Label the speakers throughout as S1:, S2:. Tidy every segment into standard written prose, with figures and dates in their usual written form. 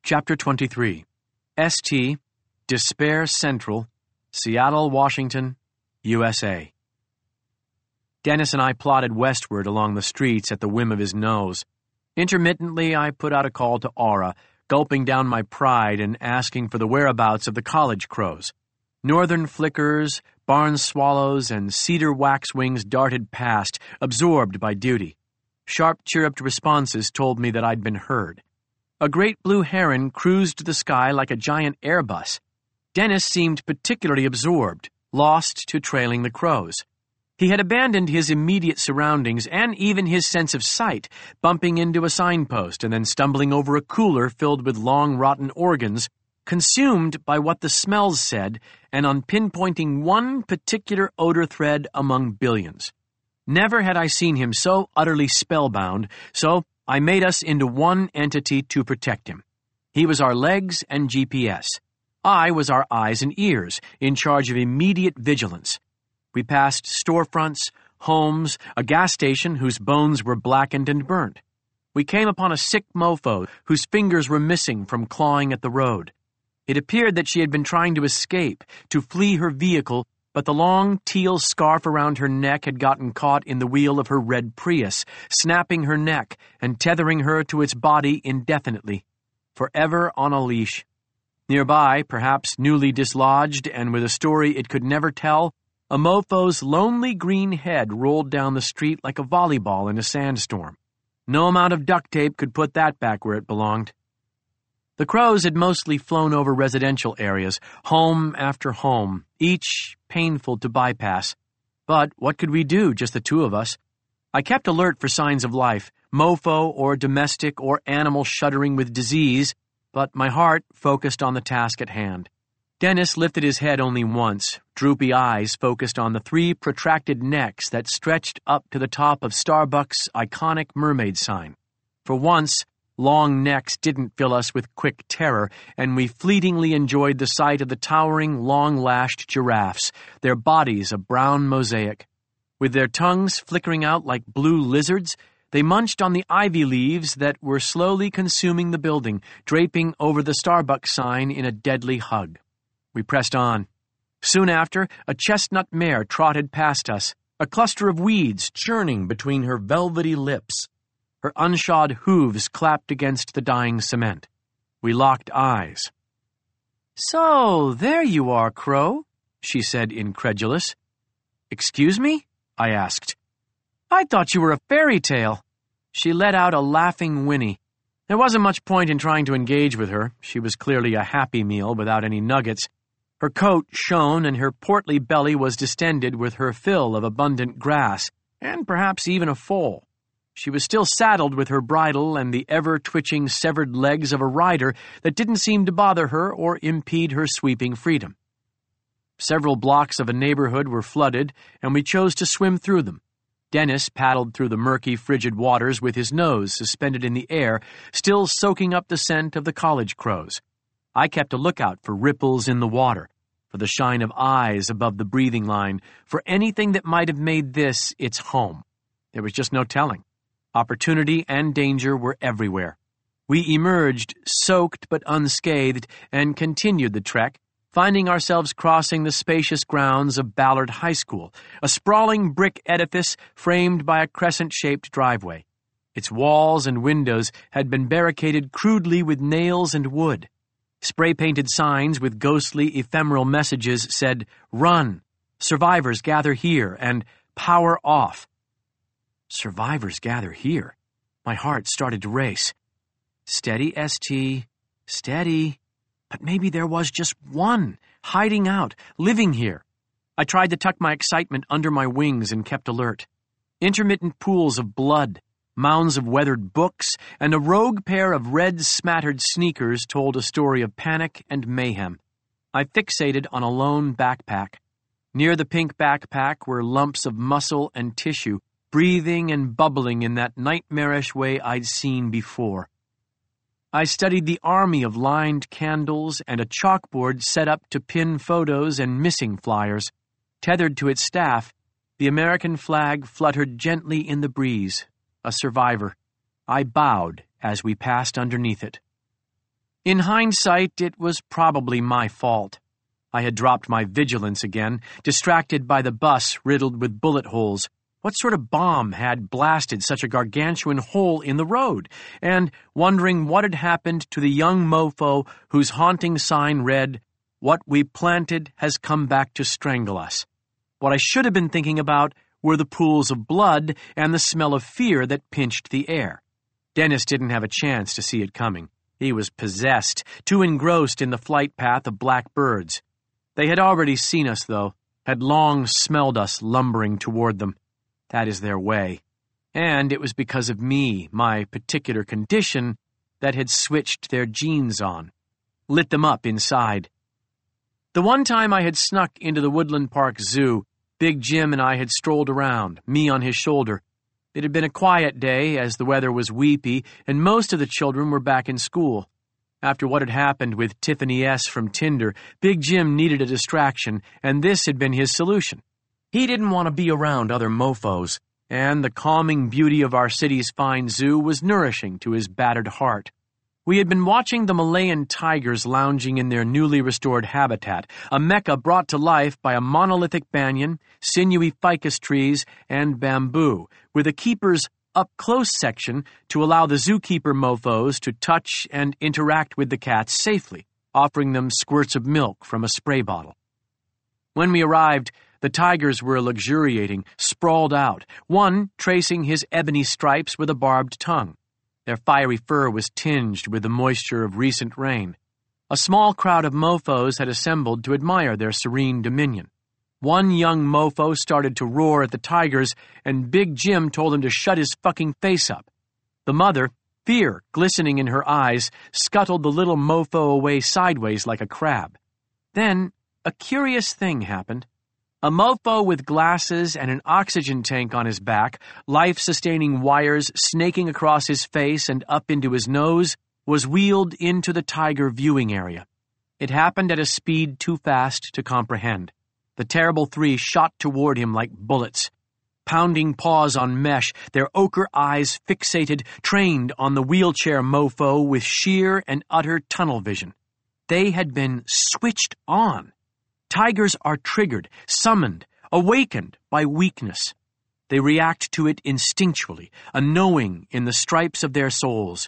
S1: Chapter 23. St. Despair Central, Seattle, Washington, USA. Dennis and I plodded westward along the streets at the whim of his nose. Intermittently, I put out a call to Aura, gulping down my pride and asking for the whereabouts of the college crows. Northern flickers, barn swallows, and cedar waxwings darted past, absorbed by duty. Sharp chirruped responses told me that I'd been heard. A great blue heron cruised the sky like a giant Airbus. Dennis seemed particularly absorbed, lost to trailing the crows. He had abandoned his immediate surroundings and even his sense of sight, bumping into a signpost and then stumbling over a cooler filled with long rotten organs, consumed by what the smells said and on pinpointing one particular odor thread among billions. Never had I seen him so utterly spellbound, so I made us into one entity to protect him. He was our legs and GPS. I was our eyes and ears, in charge of immediate vigilance. We passed storefronts, homes, a gas station whose bones were blackened and burnt. We came upon a sick mofo whose fingers were missing from clawing at the road. It appeared that she had been trying to escape, to flee her vehicle, but the long teal scarf around her neck had gotten caught in the wheel of her red Prius, snapping her neck and tethering her to its body indefinitely, forever on a leash. Nearby, perhaps newly dislodged and with a story it could never tell, a mofo's lonely green head rolled down the street like a volleyball in a sandstorm. No amount of duct tape could put that back where it belonged. The crows had mostly flown over residential areas, home after home, each painful to bypass. But what could we do, just the two of us? I kept alert for signs of life, mofo or domestic or animal shuddering with disease, but my heart focused on the task at hand. Dennis lifted his head only once, droopy eyes focused on the three protracted necks that stretched up to the top of Starbucks' iconic mermaid sign. For once, long necks didn't fill us with quick terror, and we fleetingly enjoyed the sight of the towering, long-lashed giraffes, their bodies a brown mosaic. With their tongues flickering out like blue lizards, they munched on the ivy leaves that were slowly consuming the building, draping over the Starbucks sign in a deadly hug. We pressed on. Soon after, a chestnut mare trotted past us, a cluster of weeds churning between her velvety lips. Her unshod hooves clapped against the dying cement. We locked eyes. "So, there you are, Crow," she said, incredulous. "Excuse me?" I asked. "I thought you were a fairy tale." She let out a laughing whinny. There wasn't much point in trying to engage with her. She was clearly a Happy Meal without any nuggets. Her coat shone and her portly belly was distended with her fill of abundant grass, and perhaps even a foal. She was still saddled with her bridle and the ever-twitching severed legs of a rider that didn't seem to bother her or impede her sweeping freedom. Several blocks of a neighborhood were flooded, and we chose to swim through them. Dennis paddled through the murky, frigid waters with his nose suspended in the air, still soaking up the scent of the college crows. I kept a lookout for ripples in the water, for the shine of eyes above the breathing line, for anything that might have made this its home. There was just no telling. Opportunity and danger were everywhere. We emerged, soaked but unscathed, and continued the trek, finding ourselves crossing the spacious grounds of Ballard High School, a sprawling brick edifice framed by a crescent-shaped driveway. Its walls and windows had been barricaded crudely with nails and wood. Spray-painted signs with ghostly, ephemeral messages said, "Run," "Survivors gather here," and "Power off." Survivors gather here. My heart started to race. Steady, St. Steady. But maybe there was just one, hiding out, living here. I tried to tuck my excitement under my wings and kept alert. Intermittent pools of blood, mounds of weathered books, and a rogue pair of red smattered sneakers told a story of panic and mayhem. I fixated on a lone backpack. Near the pink backpack were lumps of muscle and tissue, breathing and bubbling in that nightmarish way I'd seen before. I studied the army of lined candles and a chalkboard set up to pin photos and missing flyers. Tethered to its staff, the American flag fluttered gently in the breeze. A survivor. I bowed as we passed underneath it. In hindsight, it was probably my fault. I had dropped my vigilance again, distracted by the bus riddled with bullet holes. What sort of bomb had blasted such a gargantuan hole in the road? And wondering what had happened to the young mofo whose haunting sign read, "What we planted has come back to strangle us." What I should have been thinking about were the pools of blood and the smell of fear that pinched the air. Dennis didn't have a chance to see it coming. He was possessed, too engrossed in the flight path of black birds. They had already seen us, though, had long smelled us lumbering toward them. That is their way. And it was because of me, my particular condition, that had switched their genes on, lit them up inside. The one time I had snuck into the Woodland Park Zoo, Big Jim and I had strolled around, me on his shoulder. It had been a quiet day, as the weather was weepy, and most of the children were back in school. After what had happened with Tiffany S. from Tinder, Big Jim needed a distraction, and this had been his solution. He didn't want to be around other mofos, and the calming beauty of our city's fine zoo was nourishing to his battered heart. We had been watching the Malayan tigers lounging in their newly restored habitat, a mecca brought to life by a monolithic banyan, sinewy ficus trees, and bamboo, with a keeper's up-close section to allow the zookeeper mofos to touch and interact with the cats safely, offering them squirts of milk from a spray bottle. When we arrived, the tigers were luxuriating, sprawled out, one tracing his ebony stripes with a barbed tongue. Their fiery fur was tinged with the moisture of recent rain. A small crowd of mofos had assembled to admire their serene dominion. One young mofo started to roar at the tigers, and Big Jim told him to shut his fucking face up. The mother, fear glistening in her eyes, scuttled the little mofo away sideways like a crab. Then, a curious thing happened. A mofo with glasses and an oxygen tank on his back, life-sustaining wires snaking across his face and up into his nose, was wheeled into the tiger viewing area. It happened at a speed too fast to comprehend. The terrible three shot toward him like bullets. Pounding paws on mesh, their ochre eyes fixated, trained on the wheelchair mofo with sheer and utter tunnel vision. They had been switched on. Tigers are triggered, summoned, awakened by weakness. They react to it instinctually, a knowing in the stripes of their souls.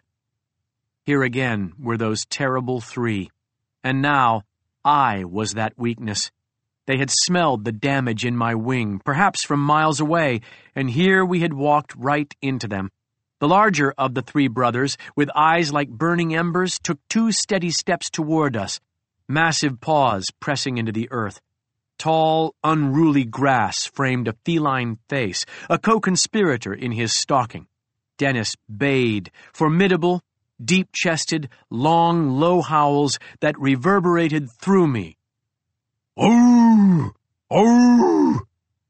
S1: Here again were those terrible three, and now I was that weakness. They had smelled the damage in my wing, perhaps from miles away, and here we had walked right into them. The larger of the three brothers, with eyes like burning embers, took 2 steady steps toward us, massive paws pressing into the earth. Tall, unruly grass framed a feline face, a co-conspirator in his stalking. Dennis bayed, formidable, deep-chested, long, low howls that reverberated through me. "Oh! Oh!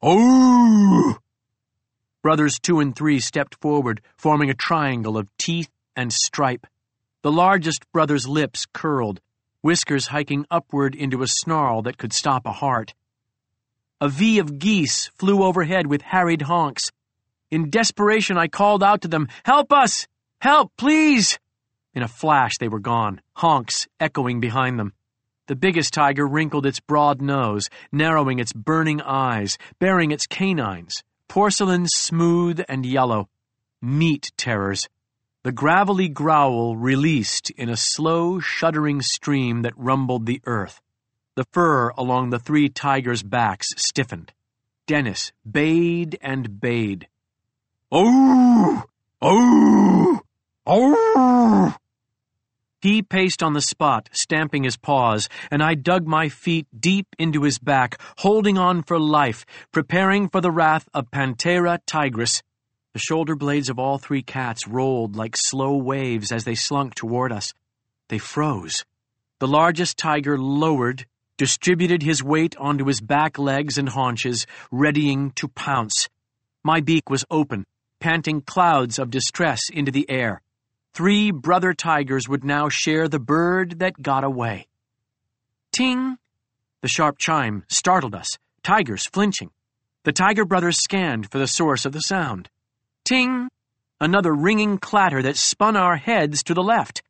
S1: Oh!" Brothers 2 and 3 stepped forward, forming a triangle of teeth and stripe. The largest brother's lips curled, whiskers hiking upward into a snarl that could stop a heart. A V of geese flew overhead with harried honks. In desperation, I called out to them, "Help us! Help, please!" In a flash, they were gone, honks echoing behind them. The biggest tiger wrinkled its broad nose, narrowing its burning eyes, baring its canines, porcelain smooth and yellow. Meat terrors. The gravelly growl released in a slow, shuddering stream that rumbled the earth. The fur along the 3 tigers' backs stiffened. Dennis bayed and bayed. "Oh! Oh! Oh!" He paced on the spot, stamping his paws, and I dug my feet deep into his back, holding on for life, preparing for the wrath of Panthera tigris. The shoulder blades of all 3 cats rolled like slow waves as they slunk toward us. They froze. The largest tiger lowered, distributed his weight onto his back legs and haunches, readying to pounce. My beak was open, panting clouds of distress into the air. 3 brother tigers would now share the bird that got away. Ting! The sharp chime startled us, tigers flinching. The tiger brothers scanned for the source of the sound. Ting! Another ringing clatter that spun our heads to the left.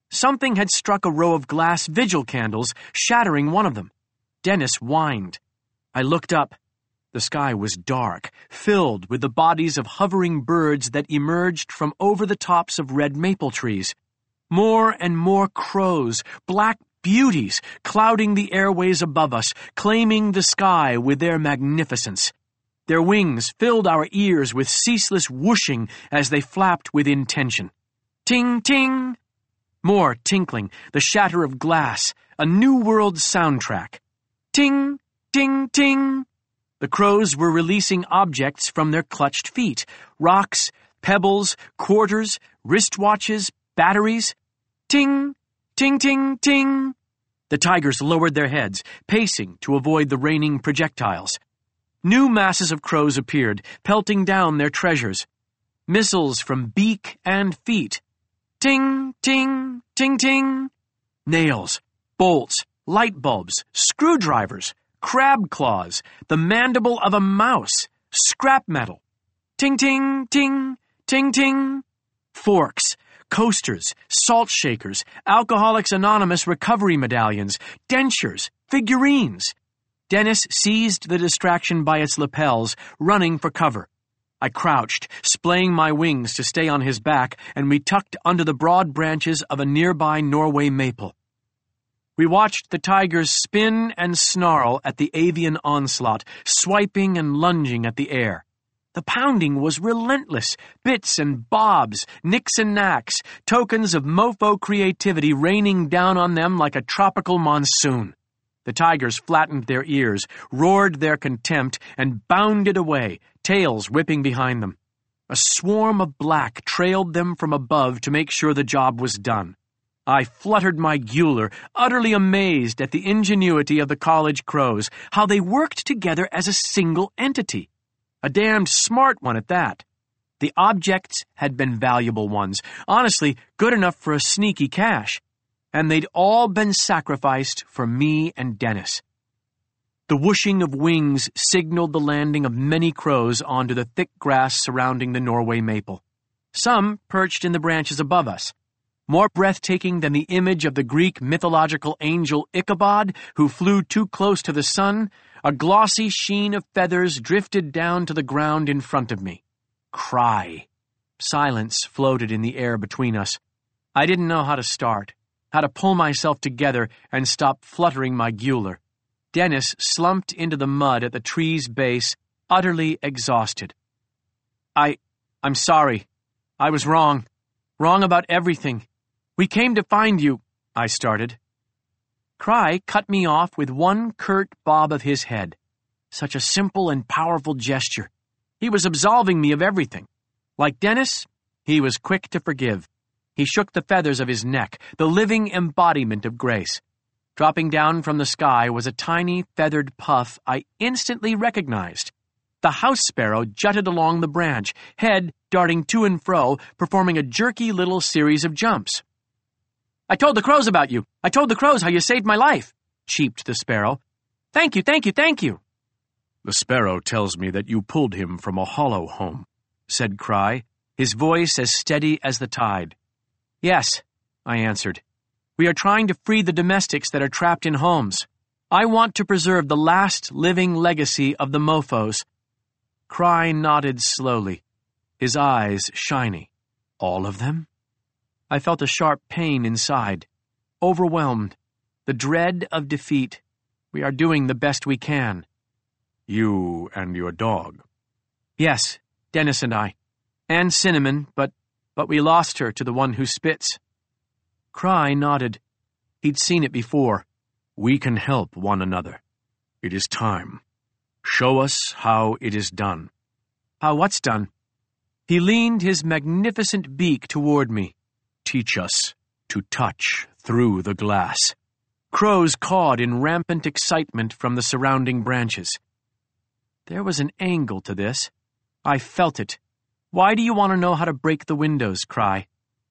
S1: Something had struck a row of glass vigil candles, shattering one of them. Dennis whined. I looked up. The sky was dark, filled with the bodies of hovering birds that emerged from over the tops of red maple trees. More and more crows, black beauties, clouding the airways above us, claiming the sky with their magnificence. Their wings filled our ears with ceaseless whooshing as they flapped with intention. Ting, ting! More tinkling, the shatter of glass, a New World soundtrack. Ting, ting, ting! The crows were releasing objects from their clutched feet. Rocks, pebbles, quarters, wristwatches, batteries. Ting, ting, ting, ting. The tigers lowered their heads, pacing to avoid the raining projectiles. New masses of crows appeared, pelting down their treasures. Missiles from beak and feet. Ting, ting, ting, ting. Nails, bolts, light bulbs, screwdrivers, crab claws, the mandible of a mouse, scrap metal. Ting, ting, ting, ting, ting. Forks, coasters, salt shakers, Alcoholics Anonymous recovery medallions, dentures, figurines. Dennis seized the distraction by its lapels, running for cover. I crouched, splaying my wings to stay on his back, and we tucked under the broad branches of a nearby Norway maple. We watched the tigers spin and snarl at the avian onslaught, swiping and lunging at the air. The pounding was relentless, bits and bobs, nicks and knacks, tokens of mofo creativity raining down on them like a tropical monsoon. The tigers flattened their ears, roared their contempt, and bounded away, tails whipping behind them. A swarm of black trailed them from above to make sure the job was done. I fluttered my gular, utterly amazed at the ingenuity of the college crows, how they worked together as a single entity. A damned smart one at that. The objects had been valuable ones, honestly good enough for a sneaky cache, and they'd all been sacrificed for me and Dennis. The whooshing of wings signaled the landing of many crows onto the thick grass surrounding the Norway maple. Some perched in the branches above us. More breathtaking than the image of the Greek mythological angel Ichabod, who flew too close to the sun, a glossy sheen of feathers drifted down to the ground in front of me. Cry. Silence floated in the air between us. I didn't know how to start, how to pull myself together and stop fluttering my gular. Dennis slumped into the mud at the tree's base, utterly exhausted. I'm sorry. I was wrong. Wrong about everything. We came to find you, I started. Cry cut me off with one curt bob of his head. Such a simple and powerful gesture. He was absolving me of everything. Like Dennis, he was quick to forgive. He shook the feathers of his neck, the living embodiment of grace. Dropping down from the sky was a tiny feathered puff I instantly recognized. The house sparrow jutted along the branch, head darting to and fro, performing a jerky little series of jumps. I told the crows about you. I told the crows how you saved my life, cheeped the sparrow. Thank you, thank you, thank you.
S2: The sparrow tells me that you pulled him from a hollow home, said Cry, his voice as steady as the tide.
S1: Yes, I answered. We are trying to free the domestics that are trapped in homes. I want to preserve the last living legacy of the mofos. Cry nodded slowly, his eyes shiny. All of them? I felt a sharp pain inside. Overwhelmed. The dread of defeat. We are doing the best we can.
S2: You and your dog?
S1: Yes, Dennis and I. And Cinnamon, but we lost her to the one who spits. Cry nodded. He'd seen it before.
S2: We can help one another. It is time. Show us how it is done.
S1: How what's done? He leaned his magnificent beak toward me.
S2: Teach us to touch through the glass.
S1: Crows cawed in rampant excitement from the surrounding branches. There was an angle to this. I felt it. Why do you want to know how to break the windows, Cry?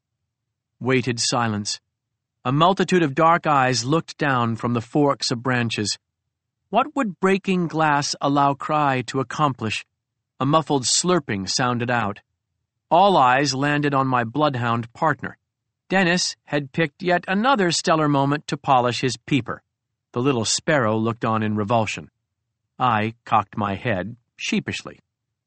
S1: Waited silence. A multitude of dark eyes looked down from the forks of branches. What would breaking glass allow Cry to accomplish? A muffled slurping sounded out. All eyes landed on my bloodhound partner. Dennis had picked yet another stellar moment to polish his peeper. The little sparrow looked on in revulsion. I cocked my head sheepishly.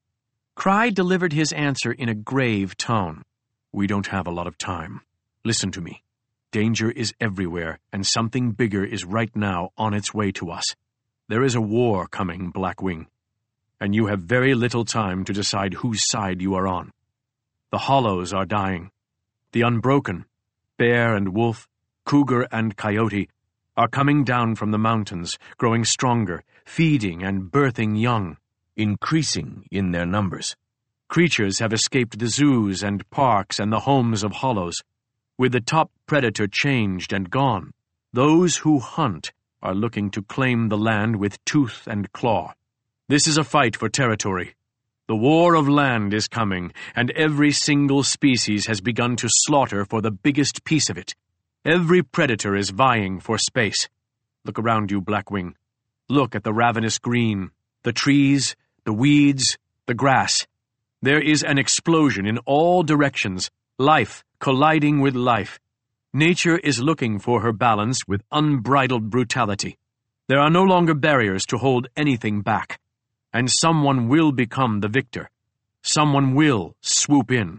S1: Cry delivered his answer in a grave tone. "We don't have a lot of time. Listen to me. Danger is everywhere, and something bigger is right now on its way to us. There is a war coming, Blackwing, and you have very little time to decide whose side you are on. The Hollows are dying. The Unbroken, bear and wolf, cougar and coyote, are coming down from the mountains, growing stronger, feeding and birthing young, increasing in their numbers. Creatures have escaped the zoos and parks and the homes of hollows. With the top predator changed and gone, those who hunt are looking to claim the land with tooth and claw. This is a fight for territory. The war of land is coming, and every single species has begun to slaughter for the biggest piece of it. Every predator is vying for space. Look around you, Blackwing. Look at the ravenous green, the trees, the weeds, the grass. There is an explosion in all directions, life colliding with life. Nature is looking for her balance with unbridled brutality. There are no longer barriers to hold anything back, and someone will become the victor. Someone will swoop in.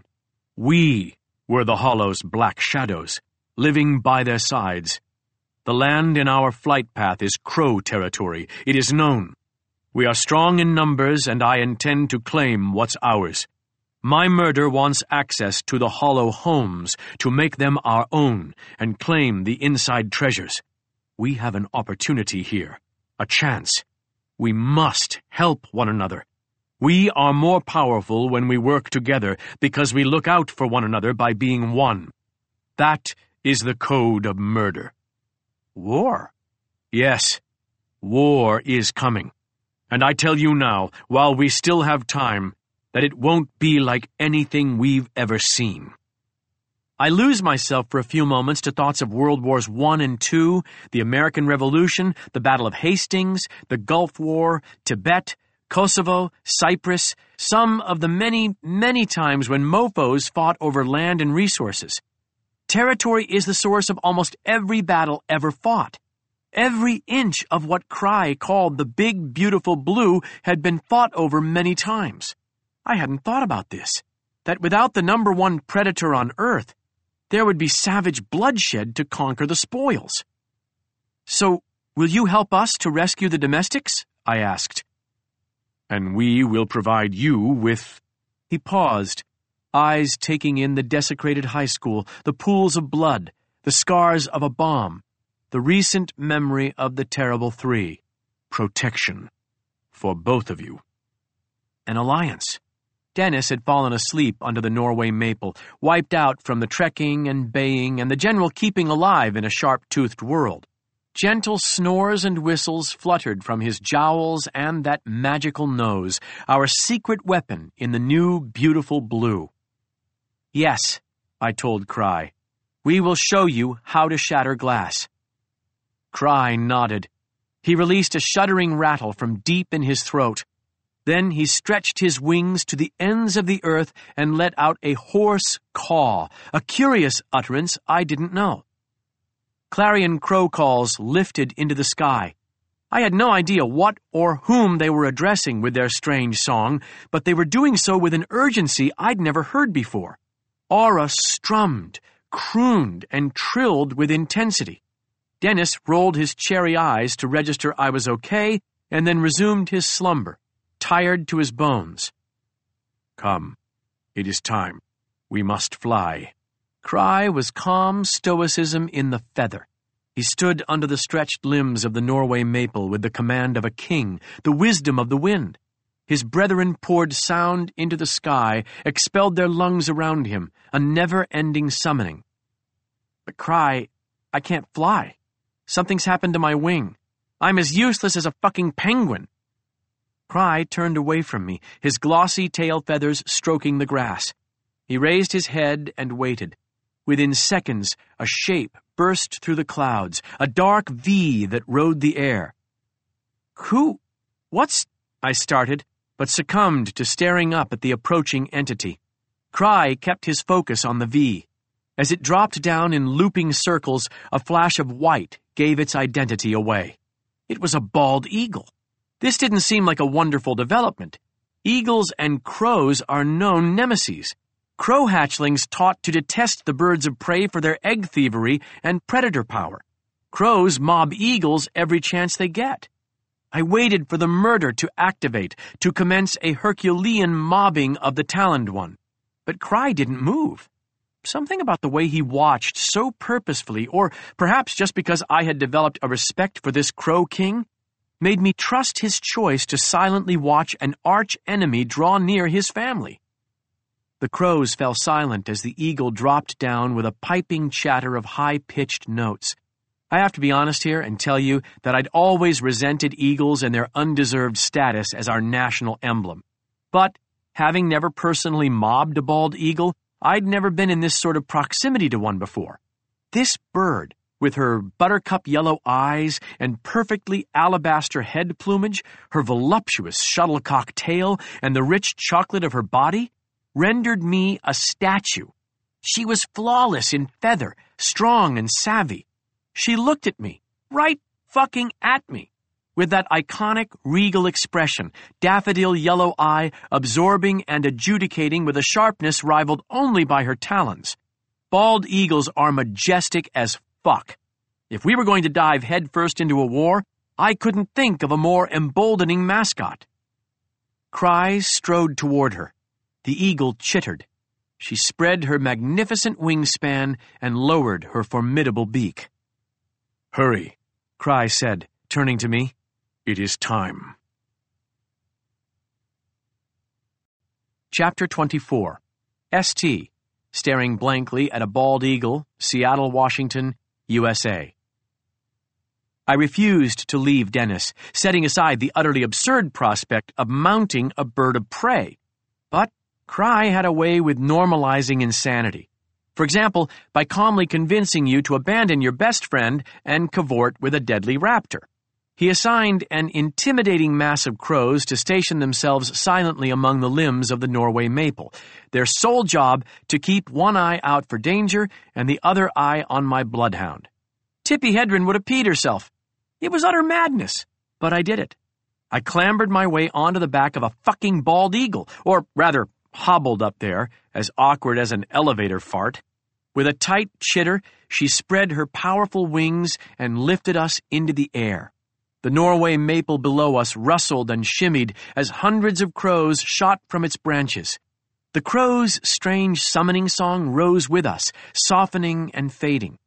S1: We were the Hollow's black shadows, living by their sides. The land in our flight path is Crow territory. It is known. We are strong in numbers, and I intend to claim what's ours. My murder wants access to the Hollow homes to make them our own and claim the inside treasures. We have an opportunity here, a chance. We must help one another. We are more powerful when we work together because we look out for one another by being one. That is the code of murder. War? Yes, war is coming. And I tell you now, while we still have time, that it won't be like anything we've ever seen. I lose myself for a few moments to thoughts of World Wars I and II, the American Revolution, the Battle of Hastings, the Gulf War, Tibet, Kosovo, Cyprus, some of the many, many times when mofos fought over land and resources. Territory is the source of almost every battle ever fought. Every inch of what Cry called the big, beautiful blue had been fought over many times. I hadn't thought about this, that without the number one predator on Earth, there would be savage bloodshed to conquer the spoils. "So, will you help us to rescue the domestics?" I asked. "And we will provide you with—" He paused, eyes taking in the desecrated high school, the pools of blood, the scars of a bomb, the recent memory of the terrible three. "Protection. For both of you." An alliance. Dennis had fallen asleep under the Norway maple, wiped out from the trekking and baying and the general keeping alive in a sharp-toothed world. Gentle snores and whistles fluttered from his jowls and that magical nose, our secret weapon in the new, beautiful blue. "Yes," I told Cry, "we will show you how to shatter glass." Cry nodded. He released a shuddering rattle from deep in his throat. Then he stretched his wings to the ends of the earth and let out a hoarse caw, a curious utterance I didn't know. Clarion crow calls lifted into the sky. I had no idea what or whom they were addressing with their strange song, but they were doing so with an urgency I'd never heard before. Aura strummed, crooned, and trilled with intensity. Dennis rolled his cherry eyes to register I was okay, and then resumed his slumber, tired to his bones. "Come, it is time. We must fly." Cry was calm stoicism in the feather. He stood under the stretched limbs of the Norway maple with the command of a king, the wisdom of the wind. His brethren poured sound into the sky, expelled their lungs around him, a never-ending summoning. "But Cry, I can't fly. Something's happened to my wing. I'm as useless as a fucking penguin." Cry turned away from me, his glossy tail feathers stroking the grass. He raised his head and waited. Within seconds, a shape burst through the clouds, a dark V that rode the air. What's... I started, but succumbed to staring up at the approaching entity. Cry kept his focus on the V. As it dropped down in looping circles, a flash of white gave its identity away. It was a bald eagle. This didn't seem like a wonderful development. Eagles and crows are known nemeses. Crow hatchlings taught to detest the birds of prey for their egg thievery and predator power. Crows mob eagles every chance they get. I waited for the murder to activate, to commence a Herculean mobbing of the taloned one. But Cry didn't move. Something about the way he watched so purposefully, or perhaps just because I had developed a respect for this Crow King, made me trust his choice to silently watch an arch-enemy draw near his family. The crows fell silent as the eagle dropped down with a piping chatter of high-pitched notes. I have to be honest here and tell you that I'd always resented eagles and their undeserved status as our national emblem. But, having never personally mobbed a bald eagle, I'd never been in this sort of proximity to one before. This bird, with her buttercup yellow eyes and perfectly alabaster head plumage, her voluptuous shuttlecock tail, and the rich chocolate of her body, rendered me a statue. She was flawless in feather, strong and savvy. She looked at me, right fucking at me, with that iconic, regal expression, daffodil yellow eye, absorbing and adjudicating with a sharpness rivaled only by her talons. Bald eagles are majestic as fuck. If we were going to dive headfirst into a war, I couldn't think of a more emboldening mascot. Cry strode toward her. The eagle chittered. She spread her magnificent wingspan and lowered her formidable beak. "Hurry," Cry said, turning to me. "It is time." Chapter 24. St. Staring blankly at a bald eagle, Seattle, Washington, USA. I refused to leave Dennis, setting aside the utterly absurd prospect of mounting a bird of prey. But Cry had a way with normalizing insanity. For example, by calmly convincing you to abandon your best friend and cavort with a deadly raptor. He assigned an intimidating mass of crows to station themselves silently among the limbs of the Norway maple, their sole job to keep one eye out for danger and the other eye on my bloodhound. Tippi Hedren would have peed herself. It was utter madness, but I did it. I clambered my way onto the back of a fucking bald eagle, or rather, hobbled up there, as awkward as an elevator fart. With a tight chitter, she spread her powerful wings and lifted us into the air. The Norway maple below us rustled and shimmied as hundreds of crows shot from its branches. The crow's strange summoning song rose with us, softening and fading.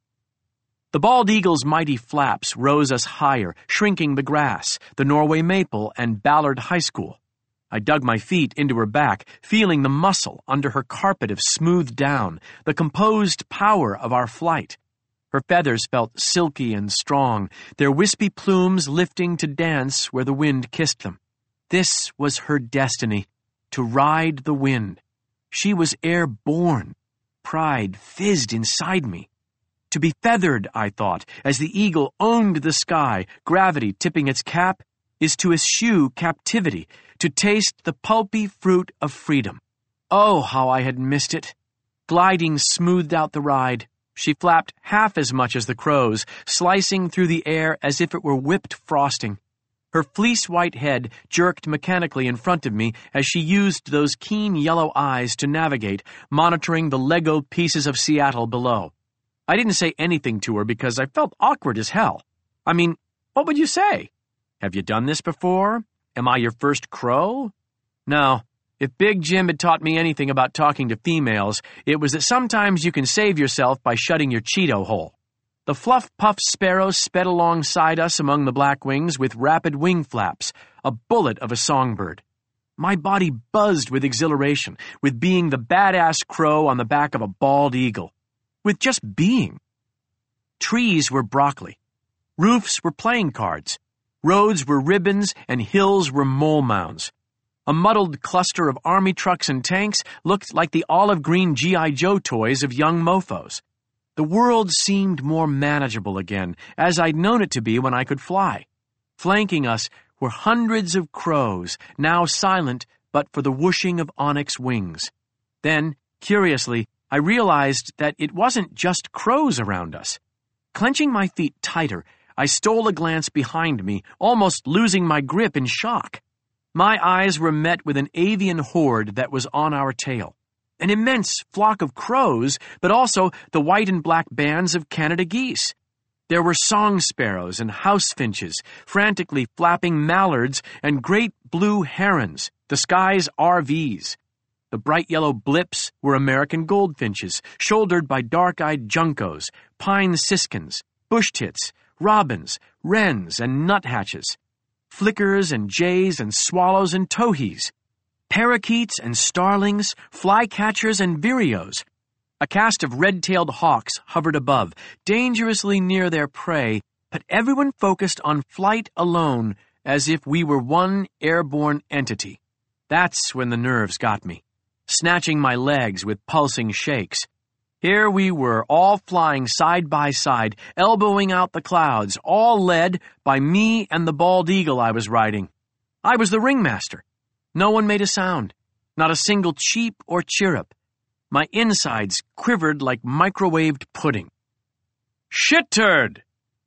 S1: The bald eagle's mighty flaps rose us higher, shrinking the grass, the Norway maple, and Ballard High School. I dug my feet into her back, feeling the muscle under her carpet of smooth down, the composed power of our flight. Her feathers felt silky and strong, their wispy plumes lifting to dance where the wind kissed them. This was her destiny, to ride the wind. She was airborne. Pride fizzed inside me. To be feathered, I thought, as the eagle owned the sky, gravity tipping its cap, is to eschew captivity, to taste the pulpy fruit of freedom. Oh, how I had missed it. Gliding smoothed out the ride. She flapped half as much as the crows, slicing through the air as if it were whipped frosting. Her fleece-white head jerked mechanically in front of me as she used those keen yellow eyes to navigate, monitoring the Lego pieces of Seattle below. I didn't say anything to her because I felt awkward as hell. I mean, what would you say? Have you done this before? Am I your first crow? No. If Big Jim had taught me anything about talking to females, it was that sometimes you can save yourself by shutting your Cheeto hole. The fluff-puff sparrow sped alongside us among the black wings with rapid wing flaps, a bullet of a songbird. My body buzzed with exhilaration, with being the badass crow on the back of a bald eagle. With just being. Trees were broccoli. Roofs were playing cards. Roads were ribbons and hills were mole mounds. A muddled cluster of army trucks and tanks looked like the olive-green G.I. Joe toys of young mofos. The world seemed more manageable again, as I'd known it to be when I could fly. Flanking us were hundreds of crows, now silent but for the whooshing of onyx wings. Then, curiously, I realized that it wasn't just crows around us. Clenching my feet tighter, I stole a glance behind me, almost losing my grip in shock. My eyes were met with an avian horde that was on our tail. An immense flock of crows, but also the white and black bands of Canada geese. There were song sparrows and house finches, frantically flapping mallards and great blue herons, the sky's RVs. The bright yellow blips were American goldfinches, shouldered by dark-eyed juncos, pine siskins, bush tits, robins, wrens, and nuthatches, flickers and jays and swallows and towhees, parakeets and starlings, flycatchers and vireos. A cast of red-tailed hawks hovered above, dangerously near their prey, but everyone focused on flight alone, as if we were one airborne entity. That's when the nerves got me, snatching my legs with pulsing shakes. Here we were, all flying side by side, elbowing out the clouds, all led by me and the bald eagle I was riding. I was the ringmaster. No one made a sound, not a single cheep or chirrup. My insides quivered like microwaved pudding. Shit-turd!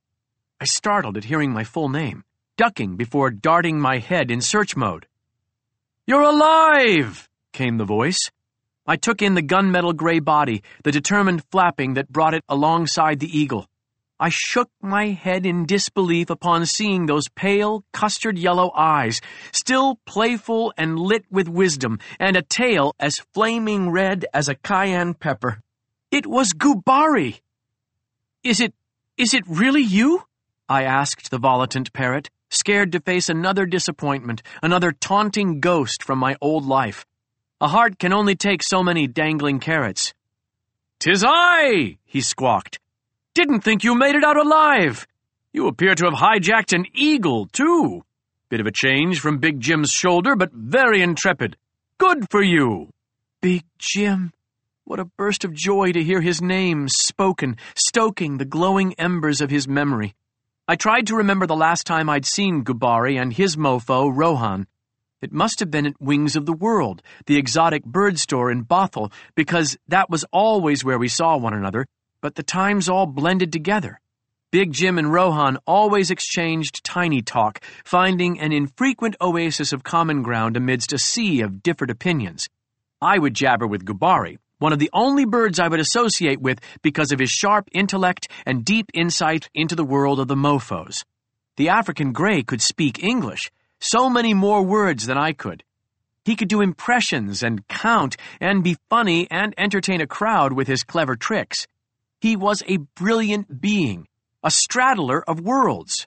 S1: I startled at hearing my full name, ducking before darting my head in search mode. You're alive! Came the voice. I took in the gunmetal gray body, the determined flapping that brought it alongside the eagle. I shook my head in disbelief upon seeing those pale, custard-yellow eyes, still playful and lit with wisdom, and a tail as flaming red as a cayenne pepper. It was Gubari! Is it really you? I asked the volatant parrot, scared to face another disappointment, another taunting ghost from my old life. A heart can only take so many dangling carrots. "'Tis I!" he squawked. "Didn't think you made it out alive. You appear to have hijacked an eagle, too. Bit of a change from Big Jim's shoulder, but very intrepid. Good for you." Big Jim. What a burst of joy to hear his name spoken, stoking the glowing embers of his memory. I tried to remember the last time I'd seen Gubari and his mofo, Rohan. It must have been at Wings of the World, the exotic bird store in Bothell, because that was always where we saw one another, but the times all blended together. Big Jim and Rohan always exchanged tiny talk, finding an infrequent oasis of common ground amidst a sea of different opinions. I would jabber with Gubari, one of the only birds I would associate with because of his sharp intellect and deep insight into the world of the mofos. The African grey could speak English, so many more words than I could. He could do impressions and count and be funny and entertain a crowd with his clever tricks. He was a brilliant being, a straddler of worlds.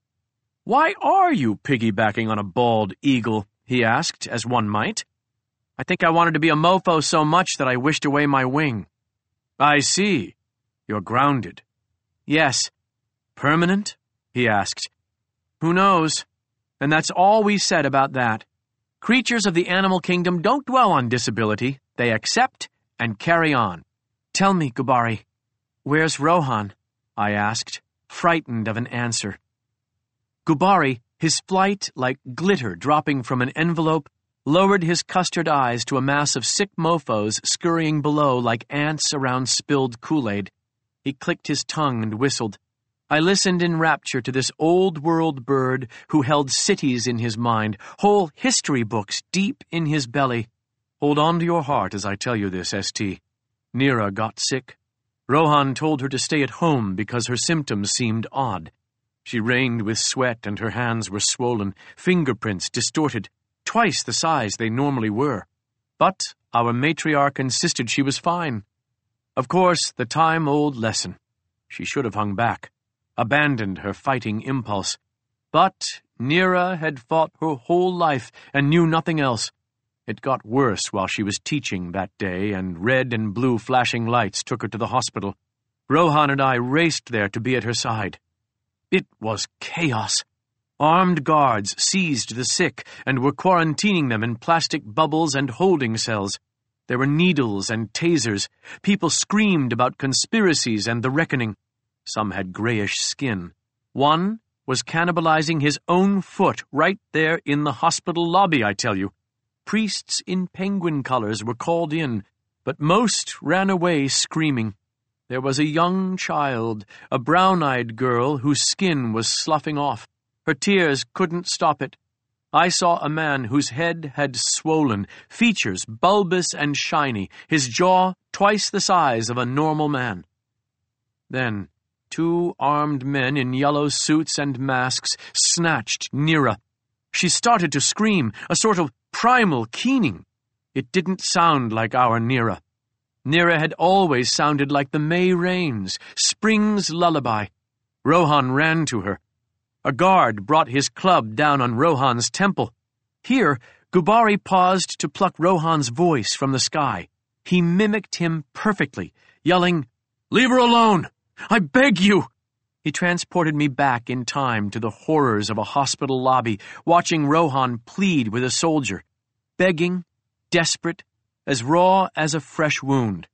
S1: "Why are you piggybacking on a bald eagle?" he asked, as one might. "I think I wanted to be a mofo so much that I wished away my wing." "I see. You're grounded." "Yes." "Permanent?" he asked. "Who knows?" And that's all we said about that. Creatures of the animal kingdom don't dwell on disability. They accept and carry on. "Tell me, Gubari, where's Rohan?" I asked, frightened of an answer. Gubari, his flight like glitter dropping from an envelope, lowered his custard eyes to a mass of sick mofos scurrying below like ants around spilled Kool-Aid. He clicked his tongue and whistled. I listened in rapture to this old-world bird who held cities in his mind, whole history books deep in his belly. Hold on to your heart as I tell you this, St. Neera got sick. Rohan told her to stay at home because her symptoms seemed odd. She rained with sweat and her hands were swollen, fingerprints distorted, twice the size they normally were. But our matriarch insisted she was fine. Of course, the time-old lesson. She should have hung back, abandoned her fighting impulse. But Neera had fought her whole life and knew nothing else. It got worse while she was teaching that day, and red and blue flashing lights took her to the hospital. Rohan and I raced there to be at her side. It was chaos. Armed guards seized the sick and were quarantining them in plastic bubbles and holding cells. There were needles and tasers. People screamed about conspiracies and the reckoning. Some had grayish skin. One was cannibalizing his own foot right there in the hospital lobby, I tell you. Priests in penguin colors were called in. but most ran away screaming. There was a young child, a brown-eyed girl whose skin was sloughing off. Her tears couldn't stop it. I saw a man whose head had swollen, features bulbous and shiny, his jaw twice the size of a normal man. Then 2 armed men in yellow suits and masks snatched Nira. She started to scream, a sort of primal keening. It didn't sound like our Nira. Nira had always sounded like the May rains, spring's lullaby. Rohan ran to her. A guard brought his club down on Rohan's temple. Here, Gubari paused to pluck Rohan's voice from the sky. He mimicked him perfectly, yelling, "Leave her alone! I beg you!" He transported me back in time to the horrors of a hospital lobby, watching Rohan plead with a soldier, begging, desperate, as raw as a fresh wound.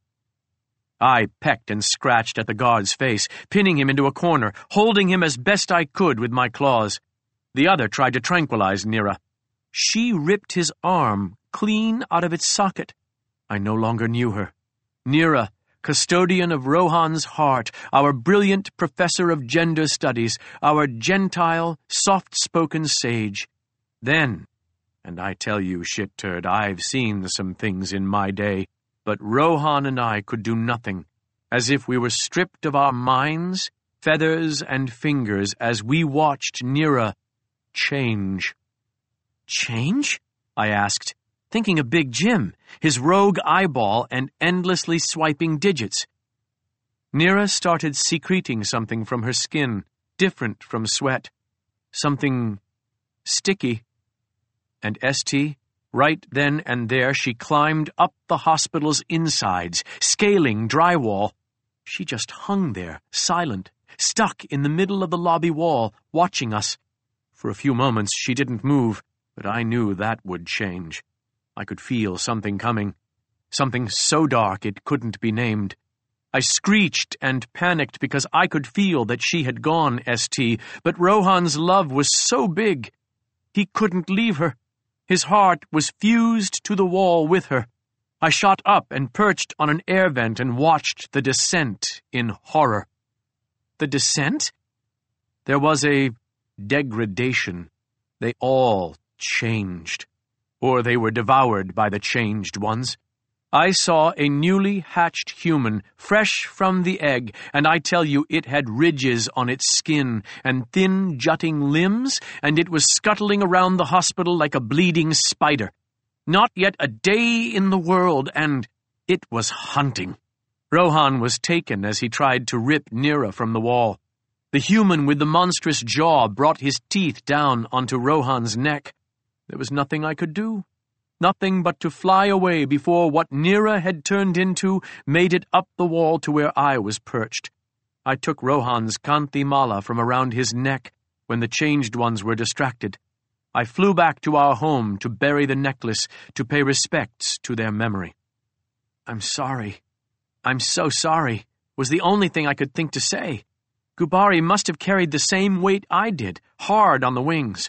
S1: I pecked and scratched at the guard's face, pinning him into a corner, holding him as best I could with my claws. The other tried to tranquilize Nira. She ripped his arm clean out of its socket. I no longer knew her. Nira, custodian of Rohan's heart, our brilliant professor of gender studies, our gentile, soft-spoken sage. Then, and I tell you, shit-turd, I've seen some things in my day, but Rohan and I could do nothing, as if we were stripped of our minds, feathers, and fingers as we watched Nira change. Change? I asked, thinking of Big Jim, his rogue eyeball and endlessly swiping digits. Nira started secreting something from her skin, different from sweat. Something sticky. And St., right then and there, she climbed up the hospital's insides, scaling drywall. She just hung there, silent, stuck in the middle of the lobby wall, watching us. For a few moments she didn't move, but I knew that would change. I could feel something coming, something so dark it couldn't be named. I screeched and panicked because I could feel that she had gone, St., but Rohan's love was so big. He couldn't leave her. His heart was fused to the wall with her. I shot up and perched on an air vent and watched the descent in horror. The descent? There was a degradation. They all changed. Or they were devoured by the changed ones. I saw a newly hatched human, fresh from the egg, and I tell you it had ridges on its skin and thin jutting limbs, and it was scuttling around the hospital like a bleeding spider. Not yet a day in the world, and it was hunting. Rohan was taken as he tried to rip Nira from the wall. The human with the monstrous jaw brought his teeth down onto Rohan's neck. There was nothing I could do. Nothing but to fly away before what Nira had turned into made it up the wall to where I was perched. I took Rohan's Kanthi Mala from around his neck when the changed ones were distracted. I flew back to our home to bury the necklace, to pay respects to their memory. "I'm sorry. I'm so sorry," was the only thing I could think to say. Gubari must have carried the same weight I did, hard on the wings.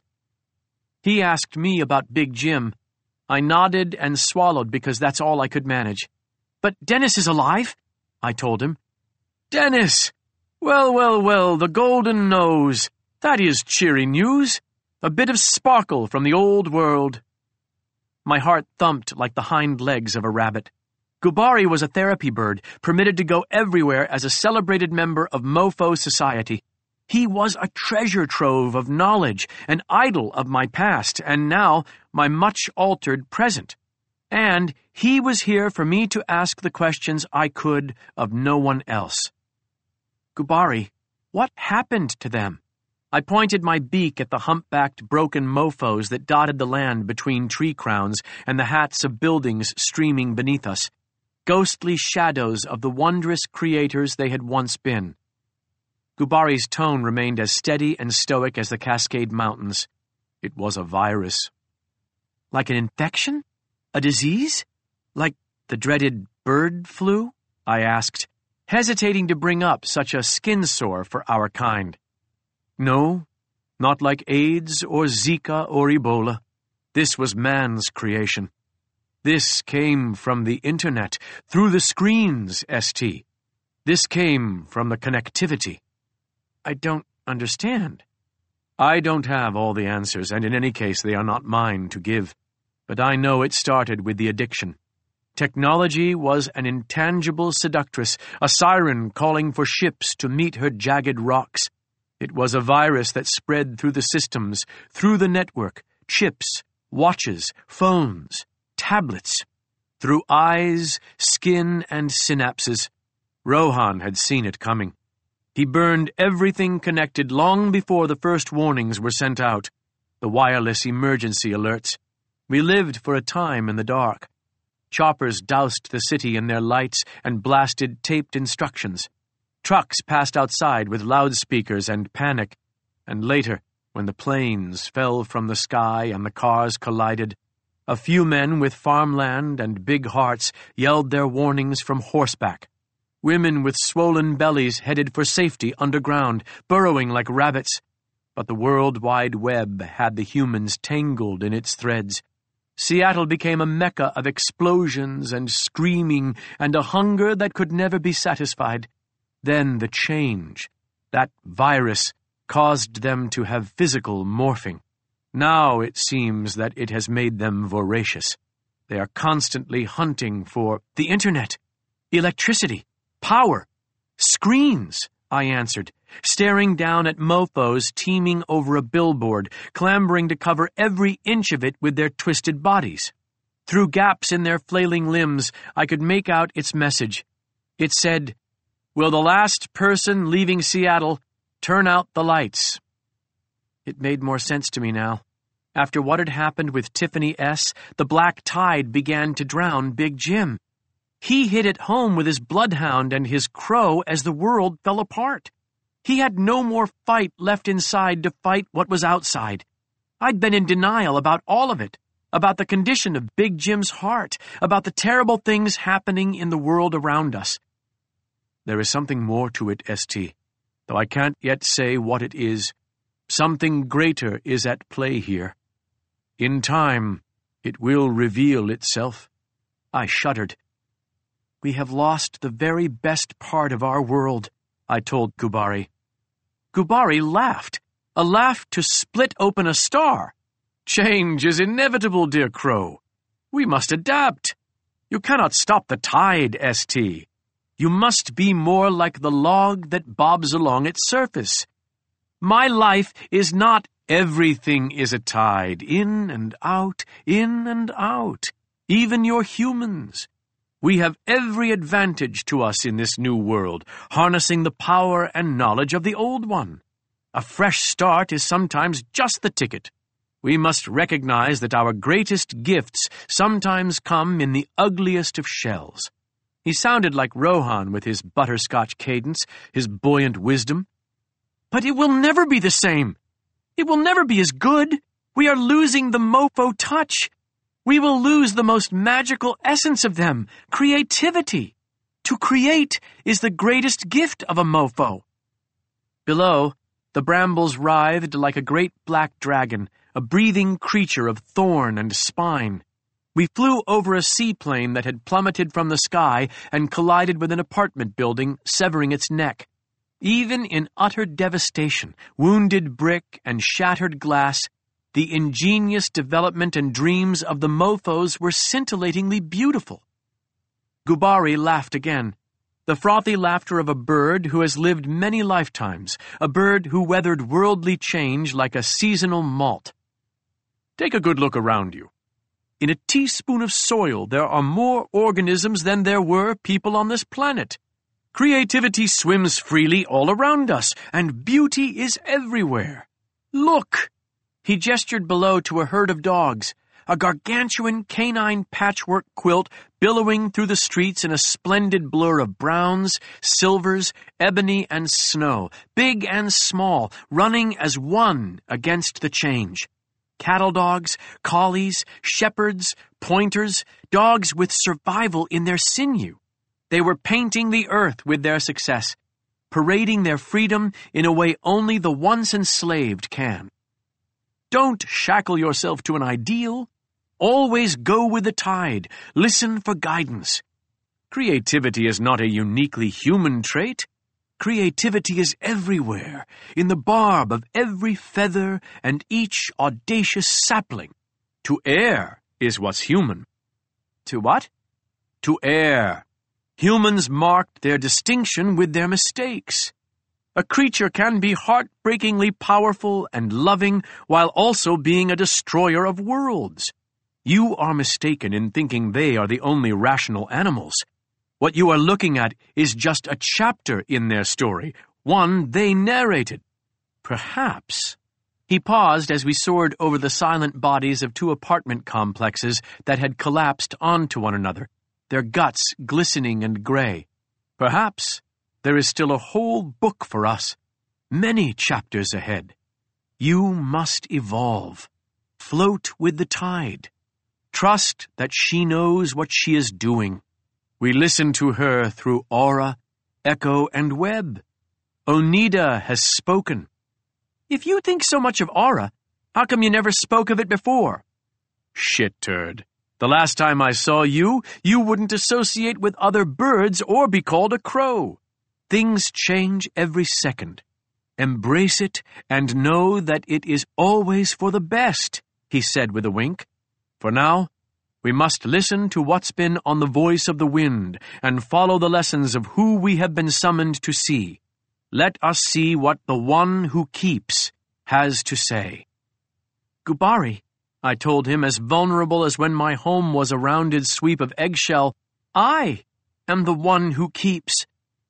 S1: He asked me about Big Jim. I nodded and swallowed because that's all I could manage. "But Dennis is alive," I told him. "Dennis! Well, well, well, the golden nose. That is cheery news. A bit of sparkle from the old world." My heart thumped like the hind legs of a rabbit. Gubari was a therapy bird, permitted to go everywhere as a celebrated member of Mofo Society. He was a treasure trove of knowledge, an idol of my past, and now my much-altered present. And he was here for me to ask the questions I could of no one else. "Gubari, what happened to them?" I pointed my beak at the humpbacked, broken mofos that dotted the land between tree crowns and the hats of buildings streaming beneath us, ghostly shadows of the wondrous creators they had once been. Gubari's tone remained as steady and stoic as the Cascade Mountains. It was a virus. "Like an infection? A disease? Like the dreaded bird flu?" I asked, hesitating to bring up such a skin sore for our kind. "No, not like AIDS or Zika or Ebola. This was man's creation." This came from the internet, through the screens, ST. This came from the connectivity. I don't understand. I don't have all the answers, and in any case they are not mine to give. But I know it started with the addiction. Technology was an intangible seductress, a siren calling for ships to meet her jagged rocks. It was a virus that spread through the systems, through the network, chips, watches, phones, tablets, through eyes, skin, and synapses. Rohan had seen it coming. He burned everything connected long before the first warnings were sent out, the wireless emergency alerts. We lived for a time in the dark. Choppers doused the city in their lights and blasted taped instructions. Trucks passed outside with loudspeakers and panic. And later, when the planes fell from the sky and the cars collided, a few men with farmland and big hearts yelled their warnings from horseback. Women with swollen bellies headed for safety underground, burrowing like rabbits. But the World Wide Web had the humans tangled in its threads. Seattle became a mecca of explosions and screaming and a hunger that could never be satisfied. Then the change, that virus, caused them to have physical morphing. Now it seems that it has made them voracious. They are constantly hunting for the internet, electricity, power, screens, I answered, staring down at mofos teeming over a billboard, clambering to cover every inch of it with their twisted bodies. Through gaps in their flailing limbs, I could make out its message. It said, "Will the last person leaving Seattle turn out the lights?" It made more sense to me now. After what had happened with Tiffany S., the black tide began to drown Big Jim. He hit it home with his bloodhound and his crow as the world fell apart. He had no more fight left inside to fight what was outside. I'd been in denial about all of it, about the condition of Big Jim's heart, about the terrible things happening in the world around us. There is something more to it, ST, though I can't yet say what it is. Something greater is at play here. In time, it will reveal itself. I shuddered. We have lost the very best part of our world, I told Gubari. Gubari laughed, a laugh to split open a star. Change is inevitable, dear Crow. We must adapt. You cannot stop the tide, ST. You must be more like the log that bobs along its surface. My life is not everything is a tide, in and out, even your humans. We have every advantage to us in this new world, harnessing the power and knowledge of the old one. A fresh start is sometimes just the ticket. We must recognize that our greatest gifts sometimes come in the ugliest of shells. He sounded like Rohan with his butterscotch cadence, his buoyant wisdom. But it will never be the same. It will never be as good. We are losing the mofo touch. We will lose the most magical essence of them, creativity. To create is the greatest gift of a mofo. Below, the brambles writhed like a great black dragon, a breathing creature of thorn and spine. We flew over a seaplane that had plummeted from the sky and collided with an apartment building, severing its neck. Even in utter devastation, wounded brick and shattered glass, the ingenious development and dreams of the mofos were scintillatingly beautiful. Gubari laughed again, the frothy laughter of a bird who has lived many lifetimes, a bird who weathered worldly change like a seasonal malt. Take a good look around you. In a teaspoon of soil, there are more organisms than there were people on this planet. Creativity swims freely all around us, and beauty is everywhere. Look! He gestured below to a herd of dogs, a gargantuan canine patchwork quilt billowing through the streets in a splendid blur of browns, silvers, ebony, and snow, big and small, running as one against the change. Cattle dogs, collies, shepherds, pointers, dogs with survival in their sinew. They were painting the earth with their success, parading their freedom in a way only the once enslaved can. Don't shackle yourself to an ideal. Always go with the tide. Listen for guidance. Creativity is not a uniquely human trait. Creativity is everywhere, in the barb of every feather and each audacious sapling. To err is what's human. To what? To err. Humans marked their distinction with their mistakes. A creature can be heartbreakingly powerful and loving while also being a destroyer of worlds. You are mistaken in thinking they are the only rational animals. What you are looking at is just a chapter in their story, one they narrated. Perhaps. He paused as we soared over the silent bodies of two apartment complexes that had collapsed onto one another, their guts glistening and gray. Perhaps there is still a whole book for us, many chapters ahead. You must evolve. Float with the tide. Trust that she knows what she is doing. We listen to her through Aura, Echo, and Web. Oneida has spoken. If you think so much of Aura, how come you never spoke of it before? Shit turd. The last time I saw you, you wouldn't associate with other birds or be called a crow. Things change every second. Embrace it and know that it is always for the best, he said with a wink. For now, we must listen to what's been on the voice of the wind and follow the lessons of who we have been summoned to see. Let us see what the one who keeps has to say. Gubari, I told him, as vulnerable as when my home was a rounded sweep of eggshell, I am the one who keeps.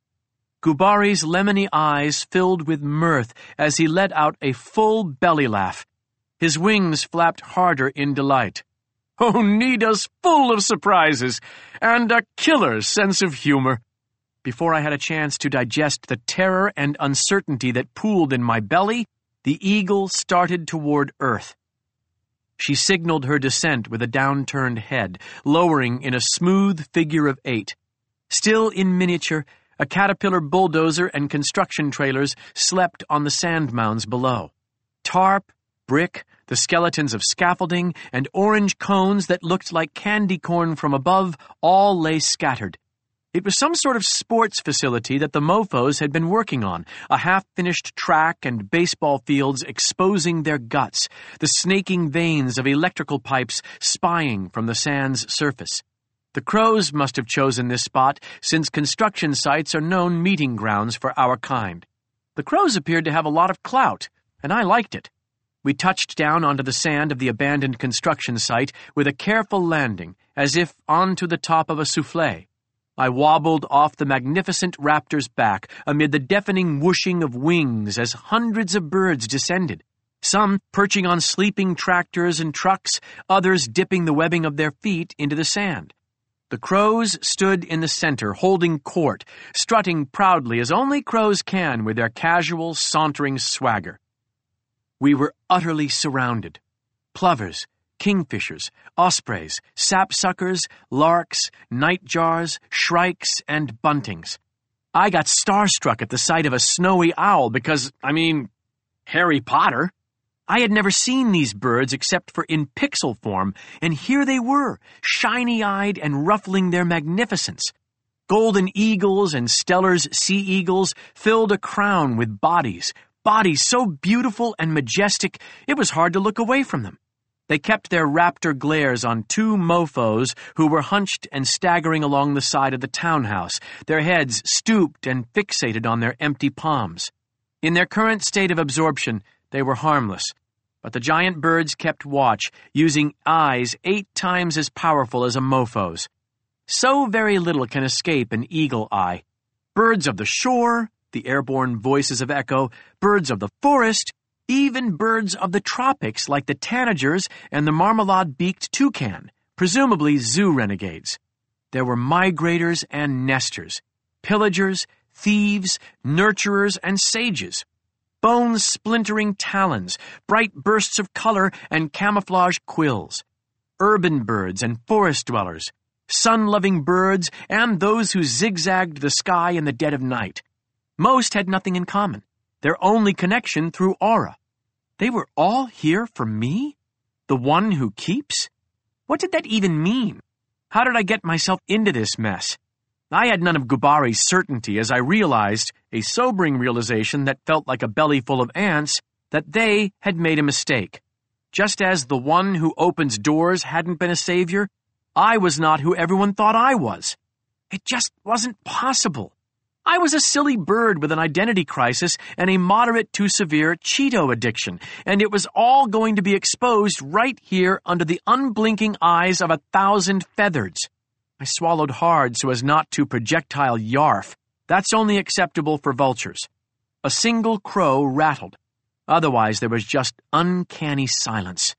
S1: Gubari's lemony eyes filled with mirth as he let out a full belly laugh. His wings flapped harder in delight. Oneida's full of surprises and a killer sense of humor. Before I had a chance to digest the terror and uncertainty that pooled in my belly, the eagle started toward Earth. She signaled her descent with a downturned head, lowering in a smooth figure of 8. Still in miniature, a caterpillar bulldozer and construction trailers slept on the sand mounds below. Tarp, brick, the skeletons of scaffolding, and orange cones that looked like candy corn from above all lay scattered. It was some sort of sports facility that the mofos had been working on, a half-finished track and baseball fields exposing their guts, the snaking veins of electrical pipes spying from the sand's surface. The crows must have chosen this spot, since construction sites are known meeting grounds for our kind. The crows appeared to have a lot of clout, and I liked it. We touched down onto the sand of the abandoned construction site with a careful landing, as if onto the top of a souffle. I wobbled off the magnificent raptor's back amid the deafening whooshing of wings as hundreds of birds descended, some perching on sleeping tractors and trucks, others dipping the webbing of their feet into the sand. The crows stood in the center, holding court, strutting proudly as only crows can with their casual, sauntering swagger. We were utterly surrounded. Plovers, kingfishers, ospreys, sapsuckers, larks, nightjars, shrikes, and buntings. I got starstruck at the sight of a snowy owl because, Harry Potter. I had never seen these birds except for in pixel form, and here they were, shiny-eyed and ruffling their magnificence. Golden eagles and Steller's sea eagles filled a crown with bodies so beautiful and majestic it was hard to look away from them. They kept their raptor glares on two mofos who were hunched and staggering along the side of the townhouse, their heads stooped and fixated on their empty palms. In their current state of absorption, they were harmless, but the giant birds kept watch, using eyes 8 times as powerful as a mofo's. So very little can escape an eagle eye. Birds of the shore, the airborne voices of Echo, birds of the forest, even birds of the tropics like the tanagers and the marmalade-beaked toucan, presumably zoo renegades. There were migrators and nesters, pillagers, thieves, nurturers, and sages. Bone-splintering talons, bright bursts of color, and camouflage quills. Urban birds and forest dwellers, sun-loving birds, and those who zigzagged the sky in the dead of night. Most had nothing in common, their only connection through Aura. They were all here for me? The one who keeps? What did that even mean? How did I get myself into this mess? I had none of Gubari's certainty as I realized, a sobering realization that felt like a belly full of ants, that they had made a mistake. Just as the one who opens doors hadn't been a savior, I was not who everyone thought I was. It just wasn't possible. I was a silly bird with an identity crisis and a moderate to severe Cheeto addiction, and it was all going to be exposed right here under the unblinking eyes of 1,000 feathers. I swallowed hard so as not to projectile yarf. That's only acceptable for vultures. A single crow rattled. Otherwise, there was just uncanny silence.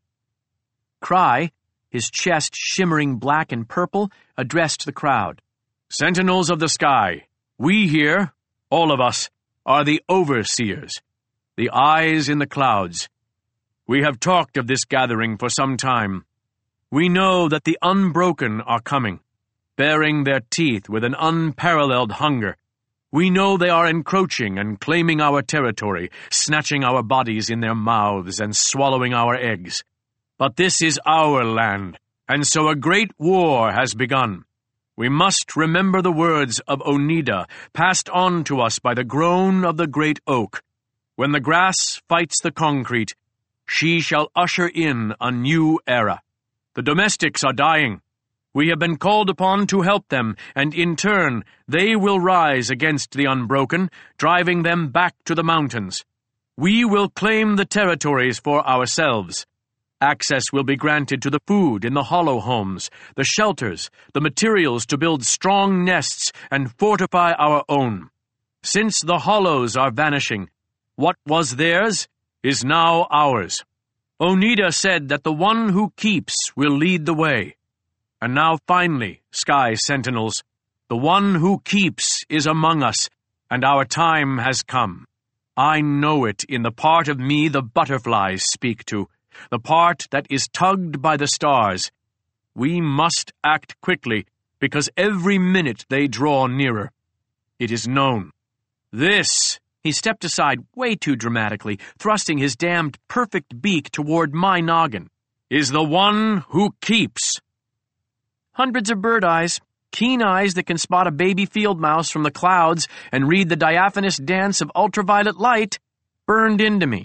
S1: Cry, his chest shimmering black and purple, addressed the crowd. "Sentinels of the sky, we here, all of us, are the overseers, the eyes in the clouds. We have talked of this gathering for some time. We know that the unbroken are coming, baring their teeth with an unparalleled hunger. We know they are encroaching and claiming our territory, snatching our bodies in their mouths and swallowing our eggs. But this is our land, and so a great war has begun. We must remember the words of Oneida, passed on to us by the groan of the great oak. When the grass fights the concrete, she shall usher in a new era. The domestics are dying. We have been called upon to help them, and in turn, they will rise against the unbroken, driving them back to the mountains. We will claim the territories for ourselves. Access will be granted to the food in the hollow homes, the shelters, the materials to build strong nests and fortify our own. Since the hollows are vanishing, what was theirs is now ours. Oneida said that the one who keeps will lead the way. And now finally, Sky Sentinels, the one who keeps is among us, and our time has come. I know it in the part of me the butterflies speak to, the part that is tugged by the stars. We must act quickly, because every minute they draw nearer. It is known. This, he stepped aside way too dramatically, thrusting his damned perfect beak toward my noggin, is the one who keeps. Hundreds of bird eyes, keen eyes that can spot a baby field mouse from the clouds and read the diaphanous dance of ultraviolet light, burned into me.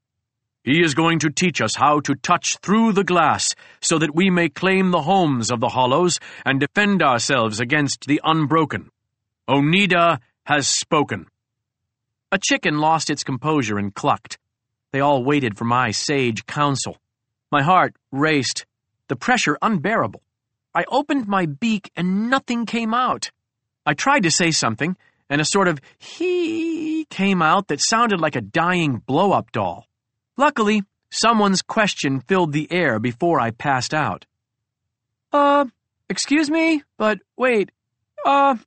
S1: He is going to teach us how to touch through the glass so that we may claim the homes of the hollows and defend ourselves against the unbroken. Oneida has spoken. A chicken lost its composure and clucked. They all waited for my sage counsel. My heart raced, the pressure unbearable. I opened my beak and nothing came out. I tried to say something, and a sort of hee came out that sounded like a dying blow-up doll. Luckily, someone's question filled the air before I passed out. Excuse me, but wait, are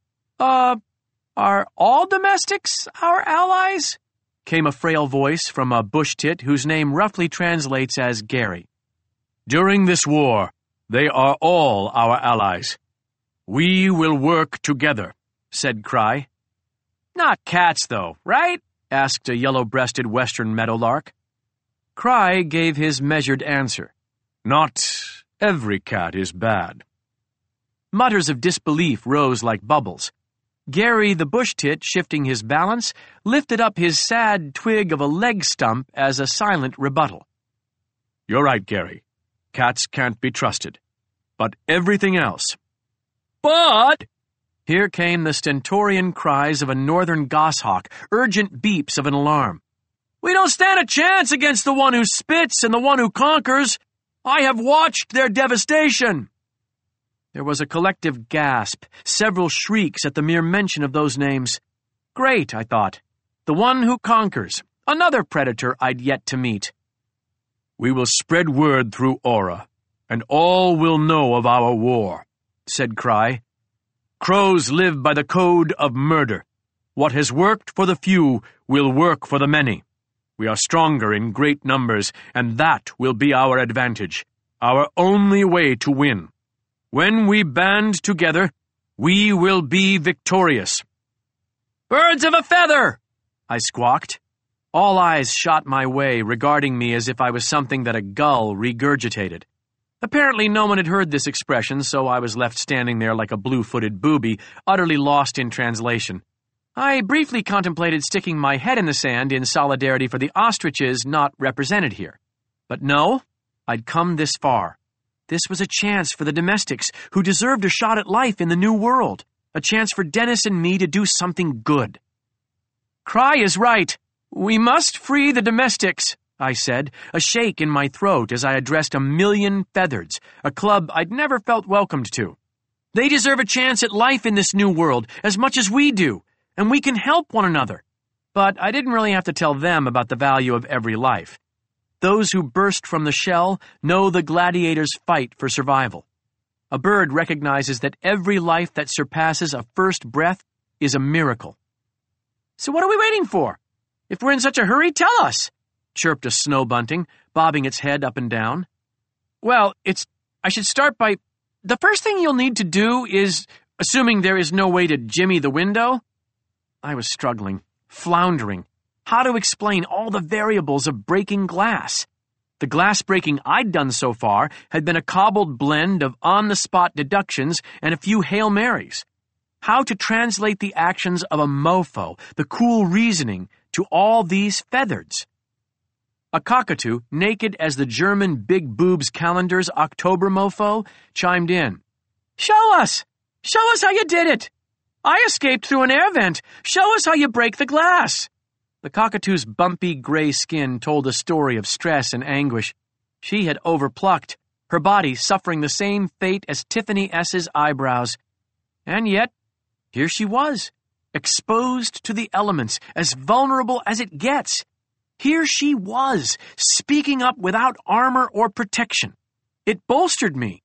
S1: all domestics our allies? Came a frail voice from a bush tit whose name roughly translates as Gary. During this war, they are all our allies. We will work together, said Cry. Not cats, though, right? Asked a yellow-breasted western meadowlark. Cry gave his measured answer. Not every cat is bad. Mutters of disbelief rose like bubbles. Gary the bush tit, shifting his balance, lifted up his sad twig of a leg stump as a silent rebuttal. You're right, Gary. Cats can't be trusted. But everything else. But! Here came the stentorian cries of a northern goshawk, urgent beeps of an alarm. We don't stand a chance against the one who spits and the one who conquers. I have watched their devastation. There was a collective gasp, several shrieks at the mere mention of those names. Great, I thought. The one who conquers. Another predator I'd yet to meet. We will spread word through Aura, and all will know of our war, said Cry. Crows live by the code of murder. What has worked for the few will work for the many. We are stronger in great numbers, and that will be our advantage, our only way to win. When we band together, we will be victorious. Birds of a feather! I squawked. All eyes shot my way, regarding me as if I was something that a gull regurgitated. Apparently no one had heard this expression, so I was left standing there like a blue-footed booby, utterly lost in translation. I briefly contemplated sticking my head in the sand in solidarity for the ostriches not represented here. But no, I'd come this far. This was a chance for the domestics who deserved a shot at life in the new world, a chance for Dennis and me to do something good. Cry is right. We must free the domestics, I said, a shake in my throat as I addressed 1,000,000 feathers, a club I'd never felt welcomed to. They deserve a chance at life in this new world as much as we do, and we can help one another. But I didn't really have to tell them about the value of every life. Those who burst from the shell know the gladiator's fight for survival. A bird recognizes that every life that surpasses a first breath is a miracle. So what are we waiting for? If we're in such a hurry, tell us, chirped a snow bunting, bobbing its head up and down. Well, I should start by, the first thing you'll need to do is, assuming there is no way to jimmy the window. I was struggling, floundering, how to explain all the variables of breaking glass. The glass breaking I'd done so far had been a cobbled blend of on-the-spot deductions and a few Hail Marys. How to translate the actions of a mofo, the cool reasoning, to all these feathers. A cockatoo, naked as the German Big Boobs calendar's October mofo, chimed in. Show us! Show us how you did it! I escaped through an air vent. Show us how you break the glass. The cockatoo's bumpy gray skin told a story of stress and anguish. She had overplucked, her body suffering the same fate as Tiffany S.'s eyebrows. And yet, here she was, exposed to the elements, as vulnerable as it gets. Here she was, speaking up without armor or protection. It bolstered me.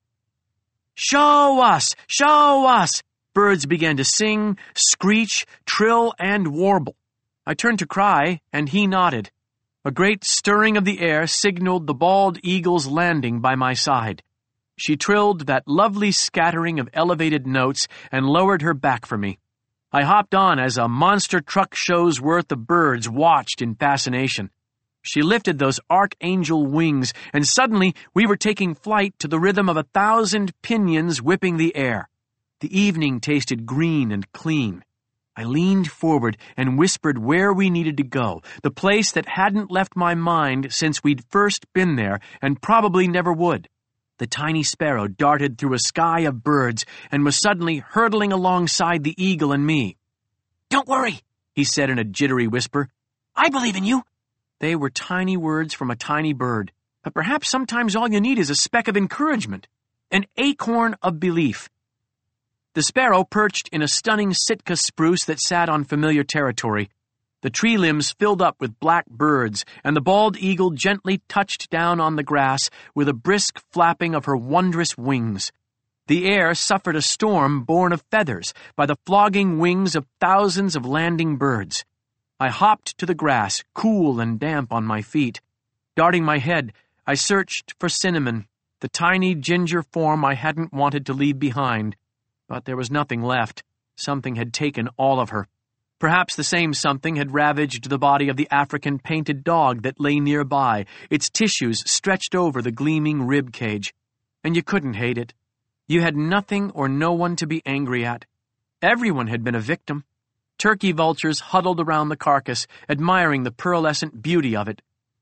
S1: Show us! Show us! Birds began to sing, screech, trill, and warble. I turned to Cry, and he nodded. A great stirring of the air signaled the bald eagle's landing by my side. She trilled that lovely scattering of elevated notes and lowered her back for me. I hopped on as a monster truck show's worth of birds watched in fascination. She lifted those archangel wings, and suddenly we were taking flight to the rhythm of 1,000 pinions whipping the air. The evening tasted green and clean. I leaned forward and whispered where we needed to go, the place that hadn't left my mind since we'd first been there and probably never would. The tiny sparrow darted through a sky of birds and was suddenly hurtling alongside the eagle and me. Don't worry, he said in a jittery whisper. I believe in you. They were tiny words from a tiny bird, but perhaps sometimes all you need is a speck of encouragement, an acorn of belief. The sparrow perched in a stunning Sitka spruce that sat on familiar territory. The tree limbs filled up with black birds, and the bald eagle gently touched down on the grass with a brisk flapping of her wondrous wings. The air suffered a storm born of feathers by the flogging wings of thousands of landing birds. I hopped to the grass, cool and damp on my feet. Darting my head, I searched for Cinnamon, the tiny ginger form I hadn't wanted to leave behind. But there was nothing left. Something had taken all of her. Perhaps the same something had ravaged the body of the African painted dog that lay nearby, its tissues stretched over the gleaming rib cage. And you couldn't hate it. You had nothing or no one to be angry at. Everyone had been a victim. Turkey vultures huddled around the carcass, admiring the pearlescent beauty of it.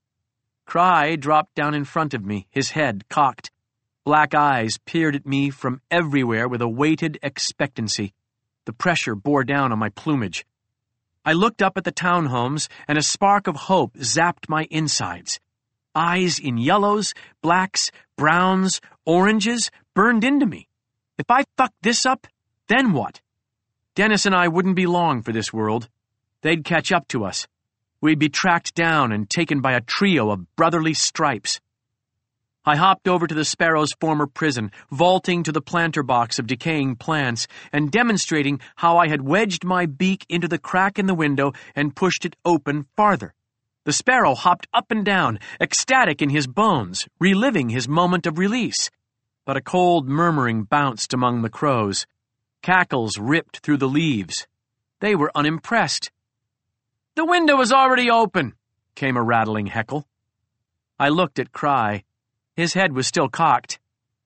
S1: Cry dropped down in front of me, his head cocked. Black eyes peered at me from everywhere with a weighted expectancy. The pressure bore down on my plumage. I looked up at the townhomes, and a spark of hope zapped my insides. Eyes in yellows, blacks, browns, oranges burned into me. If I fucked this up, then what? Dennis and I wouldn't be long for this world. They'd catch up to us. We'd be tracked down and taken by a trio of brotherly stripes. I hopped over to the sparrow's former prison, vaulting to the planter box of decaying plants, and demonstrating how I had wedged my beak into the crack in the window and pushed it open farther. The sparrow hopped up and down, ecstatic in his bones, reliving his moment of release. But a cold murmuring bounced among the crows. Cackles ripped through the leaves. They were unimpressed. "The window is already open," came a rattling heckle. I looked at Cry. His head was still cocked.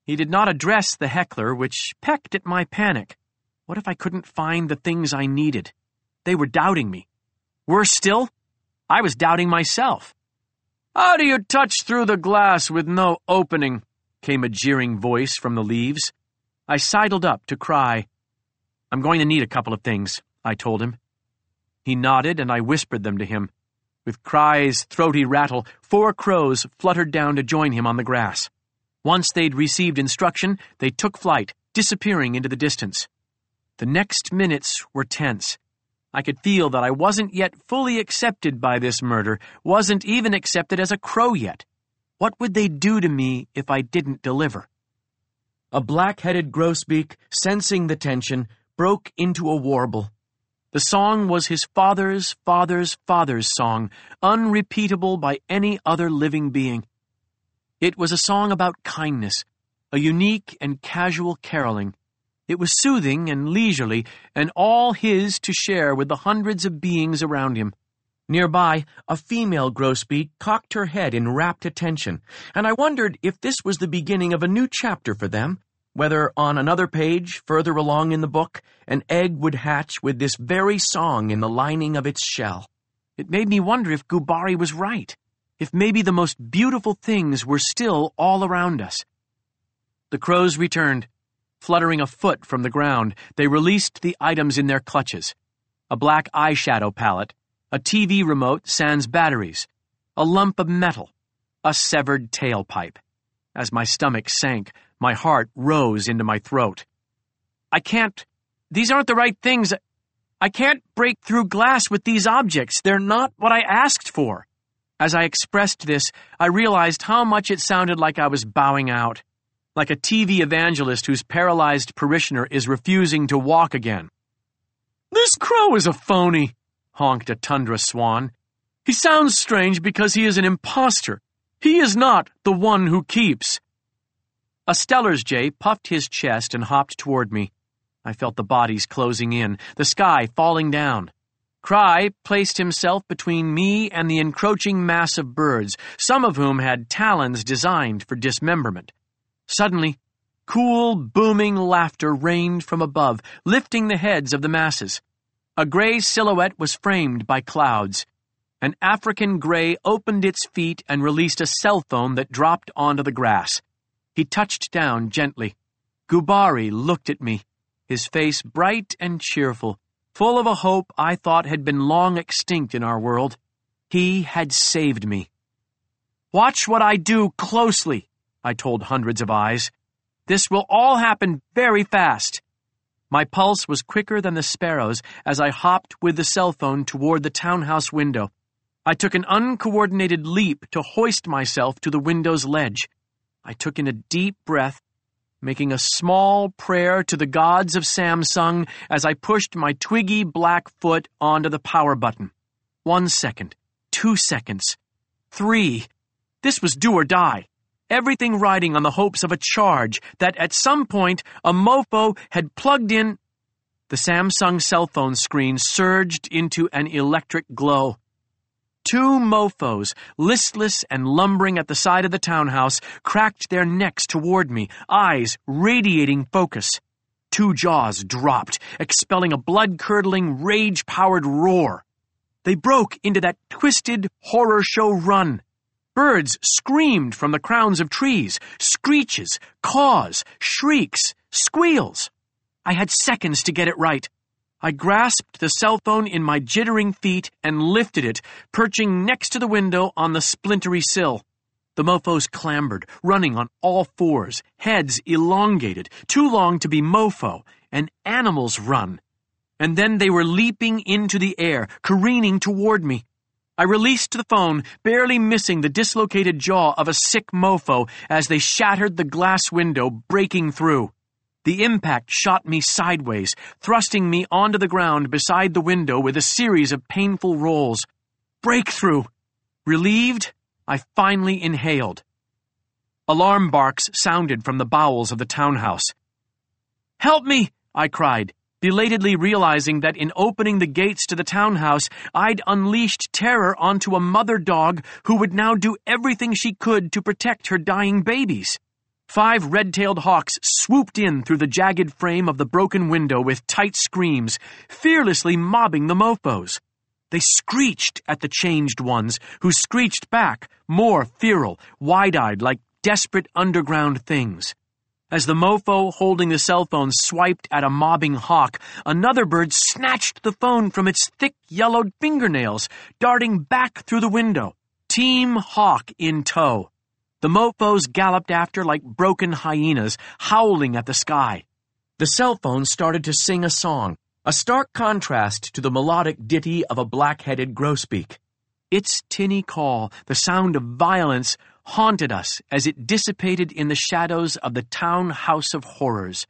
S1: He did not address the heckler, which pecked at my panic. What if I couldn't find the things I needed? They were doubting me. Worse still, I was doubting myself. "How do you touch through the glass with no opening?" came a jeering voice from the leaves. I sidled up to Cry. "I'm going to need a couple of things," I told him. He nodded, and I whispered them to him. With Cry's throaty rattle, 4 crows fluttered down to join him on the grass. Once they'd received instruction, they took flight, disappearing into the distance. The next minutes were tense. I could feel that I wasn't yet fully accepted by this murder, wasn't even accepted as a crow yet. What would they do to me if I didn't deliver? A black-headed grosbeak, sensing the tension, broke into a warble. The song was his father's father's father's song, unrepeatable by any other living being. It was a song about kindness, a unique and casual caroling. It was soothing and leisurely, and all his to share with the hundreds of beings around him. Nearby, a female grosbeak cocked her head in rapt attention, and I wondered if this was the beginning of a new chapter for them, whether on another page, further along in the book, an egg would hatch with this very song in the lining of its shell. It made me wonder if Gubari was right, if maybe the most beautiful things were still all around us. The crows returned. Fluttering a foot from the ground, they released the items in their clutches. A black eyeshadow palette, a TV remote sans batteries, a lump of metal, a severed tailpipe. As my stomach sank, my heart rose into my throat. These aren't the right things. I can't break through glass with these objects. They're not what I asked for. As I expressed this, I realized how much it sounded like I was bowing out, like a TV evangelist whose paralyzed parishioner is refusing to walk again. "This crow is a phony," honked a tundra swan. "He sounds strange because he is an imposter. He is not the one who keeps." A Steller's jay puffed his chest and hopped toward me. I felt the bodies closing in, the sky falling down. Cry placed himself between me and the encroaching mass of birds, some of whom had talons designed for dismemberment. Suddenly, cool, booming laughter rained from above, lifting the heads of the masses. A gray silhouette was framed by clouds. An African gray opened its feet and released a cell phone that dropped onto the grass. He touched down gently. Gubari looked at me, his face bright and cheerful, full of a hope I thought had been long extinct in our world. He had saved me. "Watch what I do closely," I told hundreds of eyes. "This will all happen very fast." My pulse was quicker than the sparrow's as I hopped with the cell phone toward the townhouse window. I took an uncoordinated leap to hoist myself to the window's ledge. I took in a deep breath, making a small prayer to the gods of Samsung as I pushed my twiggy black foot onto the power button. 1 second, 2 seconds, 3. This was do or die. Everything riding on the hopes of a charge that at some point a mofo had plugged in. The Samsung cell phone screen surged into an electric glow. 2 mofos, listless and lumbering at the side of the townhouse, cracked their necks toward me, eyes radiating focus. 2 jaws dropped, expelling a blood-curdling, rage-powered roar. They broke into that twisted horror show run. Birds screamed from the crowns of trees, screeches, caws, shrieks, squeals. I had seconds to get it right. I grasped the cell phone in my jittering feet and lifted it, perching next to the window on the splintery sill. The mofos clambered, running on all 4s, heads elongated, too long to be mofo, an animal's run. And then they were leaping into the air, careening toward me. I released the phone, barely missing the dislocated jaw of a sick mofo as they shattered the glass window, breaking through. The impact shot me sideways, thrusting me onto the ground beside the window with a series of painful rolls. Breakthrough! Relieved, I finally inhaled. Alarm barks sounded from the bowels of the townhouse. "Help me!" I cried, belatedly realizing that in opening the gates to the townhouse, I'd unleashed terror onto a mother dog who would now do everything she could to protect her dying babies. 5 red-tailed hawks swooped in through the jagged frame of the broken window with tight screams, fearlessly mobbing the mofos. They screeched at the changed ones, who screeched back, more feral, wide-eyed like desperate underground things. As the mofo holding the cell phone swiped at a mobbing hawk, another bird snatched the phone from its thick yellowed fingernails, darting back through the window. Team Hawk in tow. The mofos galloped after like broken hyenas, howling at the sky. The cell phone started to sing a song, a stark contrast to the melodic ditty of a black-headed grosbeak. Its tinny call, the sound of violence, haunted us as it dissipated in the shadows of the town house of horrors.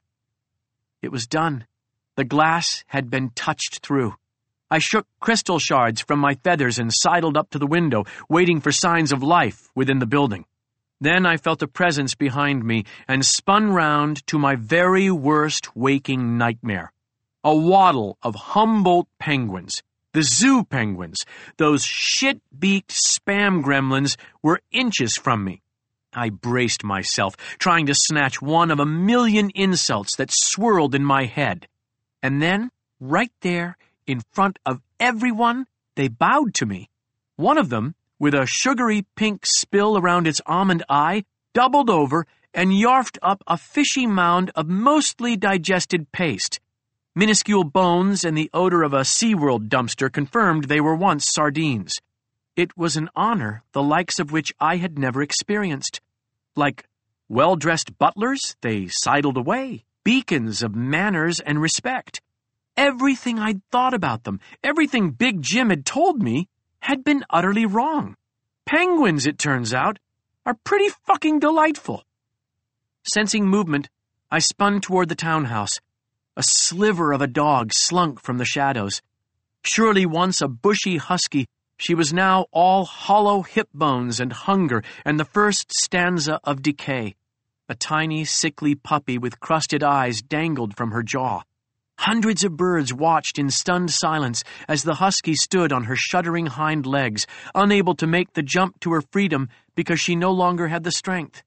S1: It was done. The glass had been touched through. I shook crystal shards from my feathers and sidled up to the window, waiting for signs of life within the building. Then I felt a presence behind me and spun round to my very worst waking nightmare. A waddle of Humboldt penguins. The zoo penguins, those shit-beaked spam gremlins, were inches from me. I braced myself, trying to snatch one of a million insults that swirled in my head. And then, right there, in front of everyone, they bowed to me. One of them, with a sugary pink spill around its almond eye, doubled over and yarfed up a fishy mound of mostly digested paste. Minuscule bones and the odor of a SeaWorld dumpster confirmed they were once sardines. It was an honor the likes of which I had never experienced. Like well-dressed butlers, they sidled away, beacons of manners and respect. Everything I'd thought about them, everything Big Jim had told me, had been utterly wrong. Penguins, it turns out, are pretty fucking delightful. Sensing movement, I spun toward the townhouse. A sliver of a dog slunk from the shadows. Surely once a bushy husky, she was now all hollow hip bones and hunger and the first stanza of decay. A tiny, sickly puppy with crusted eyes dangled from her jaw. Hundreds of birds watched in stunned silence as the husky stood on her shuddering hind legs, unable to make the jump to her freedom because she no longer had the strength.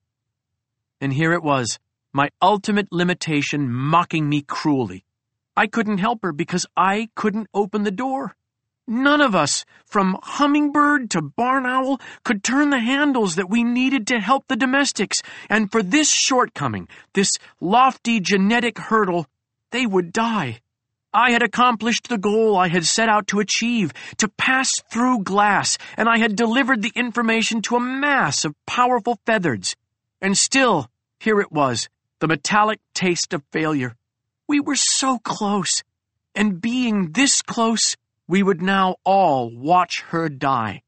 S1: And here it was, my ultimate limitation mocking me cruelly. I couldn't help her because I couldn't open the door. None of us, from hummingbird to barn owl, could turn the handles that we needed to help the domestics, and for this shortcoming, this lofty genetic hurdle, they would die. I had accomplished the goal I had set out to achieve, to pass through glass, and I had delivered the information to a mass of powerful feathers. And still, here it was, the metallic taste of failure. We were so close, and being this close, we would now all watch her die.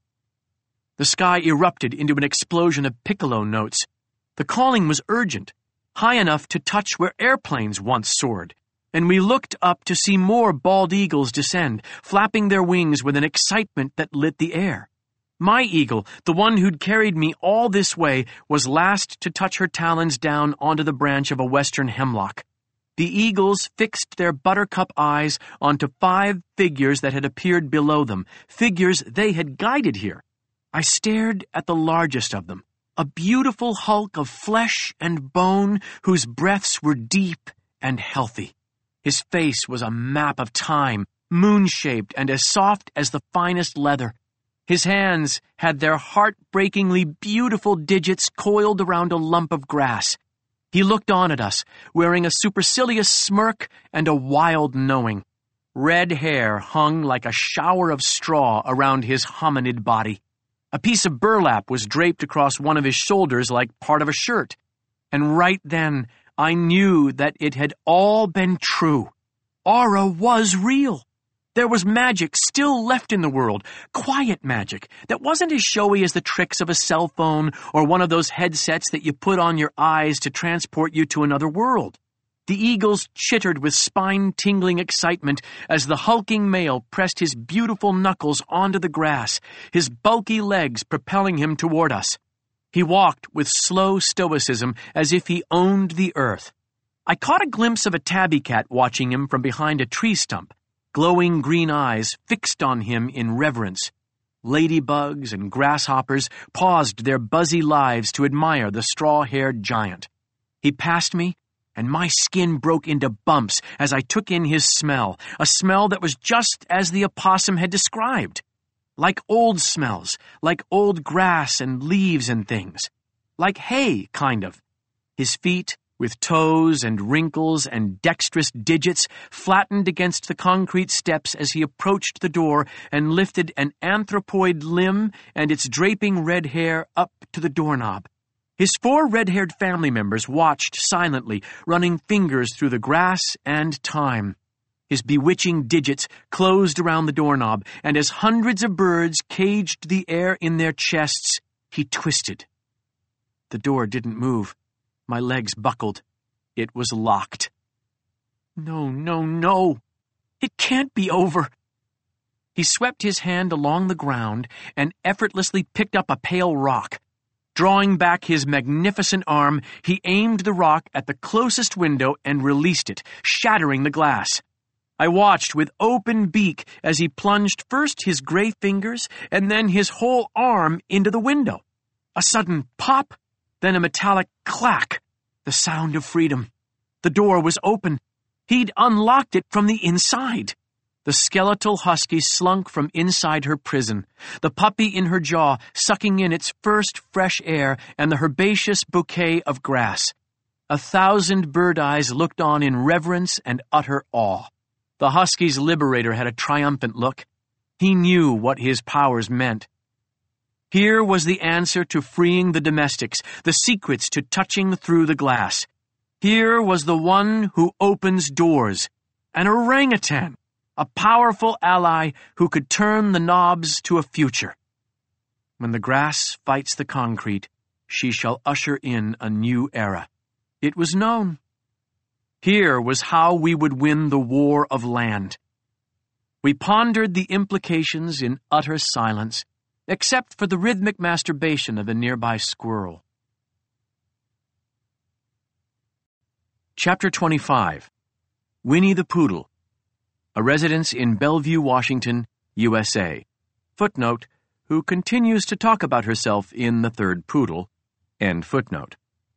S1: The sky erupted into an explosion of piccolo notes. The calling was urgent, high enough to touch where airplanes once soared, and we looked up to see more bald eagles descend, flapping their wings with an excitement that lit the air. My eagle, the one who'd carried me all this way, was last to touch her talons down onto the branch of a western hemlock. The eagles fixed their buttercup eyes onto 5 figures that had appeared below them, figures they had guided here. I stared at the largest of them, a beautiful hulk of flesh and bone whose breaths were deep and healthy. His face was a map of time, moon-shaped and as soft as the finest leather. His hands had their heart-breakingly beautiful digits coiled around a lump of grass. He looked on at us, wearing a supercilious smirk and a wild knowing. Red hair hung like a shower of straw around his hominid body. A piece of burlap was draped across one of his shoulders like part of a shirt. And right then, I knew that it had all been true. Aura was real. There was magic still left in the world, quiet magic, that wasn't as showy as the tricks of a cell phone or one of those headsets that you put on your eyes to transport you to another world. The eagles chittered with spine-tingling excitement as the hulking male pressed his beautiful knuckles onto the grass, his bulky legs propelling him toward us. He walked with slow stoicism as if he owned the earth. I caught a glimpse of a tabby cat watching him from behind a tree stump, glowing green eyes fixed on him in reverence. Ladybugs and grasshoppers paused their buzzy lives to admire the straw-haired giant. He passed me, and my skin broke into bumps as I took in his smell, a smell that was just as the opossum had described. Like old smells, like old grass and leaves and things. Like hay, kind of. His feet, with toes and wrinkles and dexterous digits, flattened against the concrete steps as he approached the door and lifted an anthropoid limb and its draping red hair up to the doorknob. His 4 red-haired family members watched silently, running fingers through the grass and time. His bewitching digits closed around the doorknob, and as hundreds of birds caged the air in their chests, he twisted. The door didn't move. My legs buckled. It was locked. No, no, no. It can't be over. He swept his hand along the ground and effortlessly picked up a pale rock. Drawing back his magnificent arm, he aimed the rock at the closest window and released it, shattering the glass. I watched with open beak as he plunged first his gray fingers and then his whole arm into the window. A sudden pop, then a metallic clack, the sound of freedom. The door was open. He'd unlocked it from the inside. The skeletal husky slunk from inside her prison, the puppy in her jaw sucking in its first fresh air and the herbaceous bouquet of grass. 1,000 bird eyes looked on in reverence and utter awe. The husky's liberator had a triumphant look. He knew what his powers meant. Here was the answer to freeing the domestics, the secrets to touching through the glass. Here was the one who opens doors, an orangutan. A powerful ally who could turn the knobs to a future. When the grass fights the concrete, she shall usher in a new era. It was known. Here was how we would win the war of land. We pondered the implications in utter silence, except for the rhythmic masturbation of a nearby squirrel. Chapter 25. Winnie the Poodle. A residence in Bellevue, Washington, USA. Footnote, who continues to talk about herself in The Third Poodle. End footnote.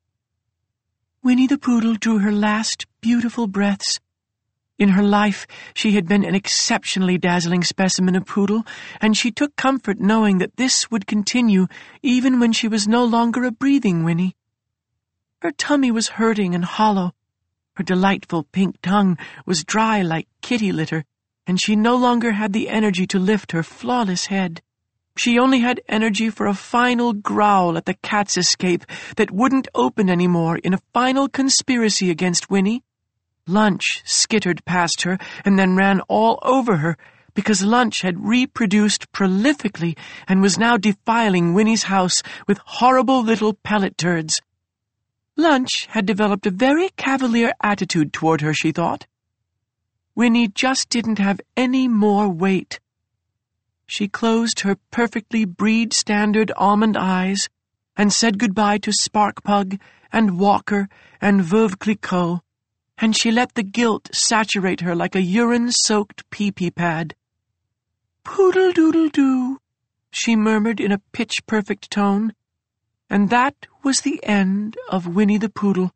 S3: Winnie the Poodle drew her last beautiful breaths. In her life, she had been an exceptionally dazzling specimen of poodle, and she took comfort knowing that this would continue even when she was no longer a breathing Winnie. Her tummy was hurting and hollow. Her delightful pink tongue was dry like kitty litter, and she no longer had the energy to lift her flawless head. She only had energy for a final growl at the cat's escape that wouldn't open anymore in a final conspiracy against Winnie. Lunch skittered past her and then ran all over her because Lunch had reproduced prolifically and was now defiling Winnie's house with horrible little pellet turds. Lunch had developed a very cavalier attitude toward her, she thought. Winnie just didn't have any more weight. She closed her perfectly breed-standard almond eyes and said goodbye to Sparkpug and Walker and Veuve Clicquot, and she let the guilt saturate her like a urine-soaked pee-pee pad. "Poodle-doodle-doo," she murmured in a pitch-perfect tone. And that was the end of Winnie the Poodle.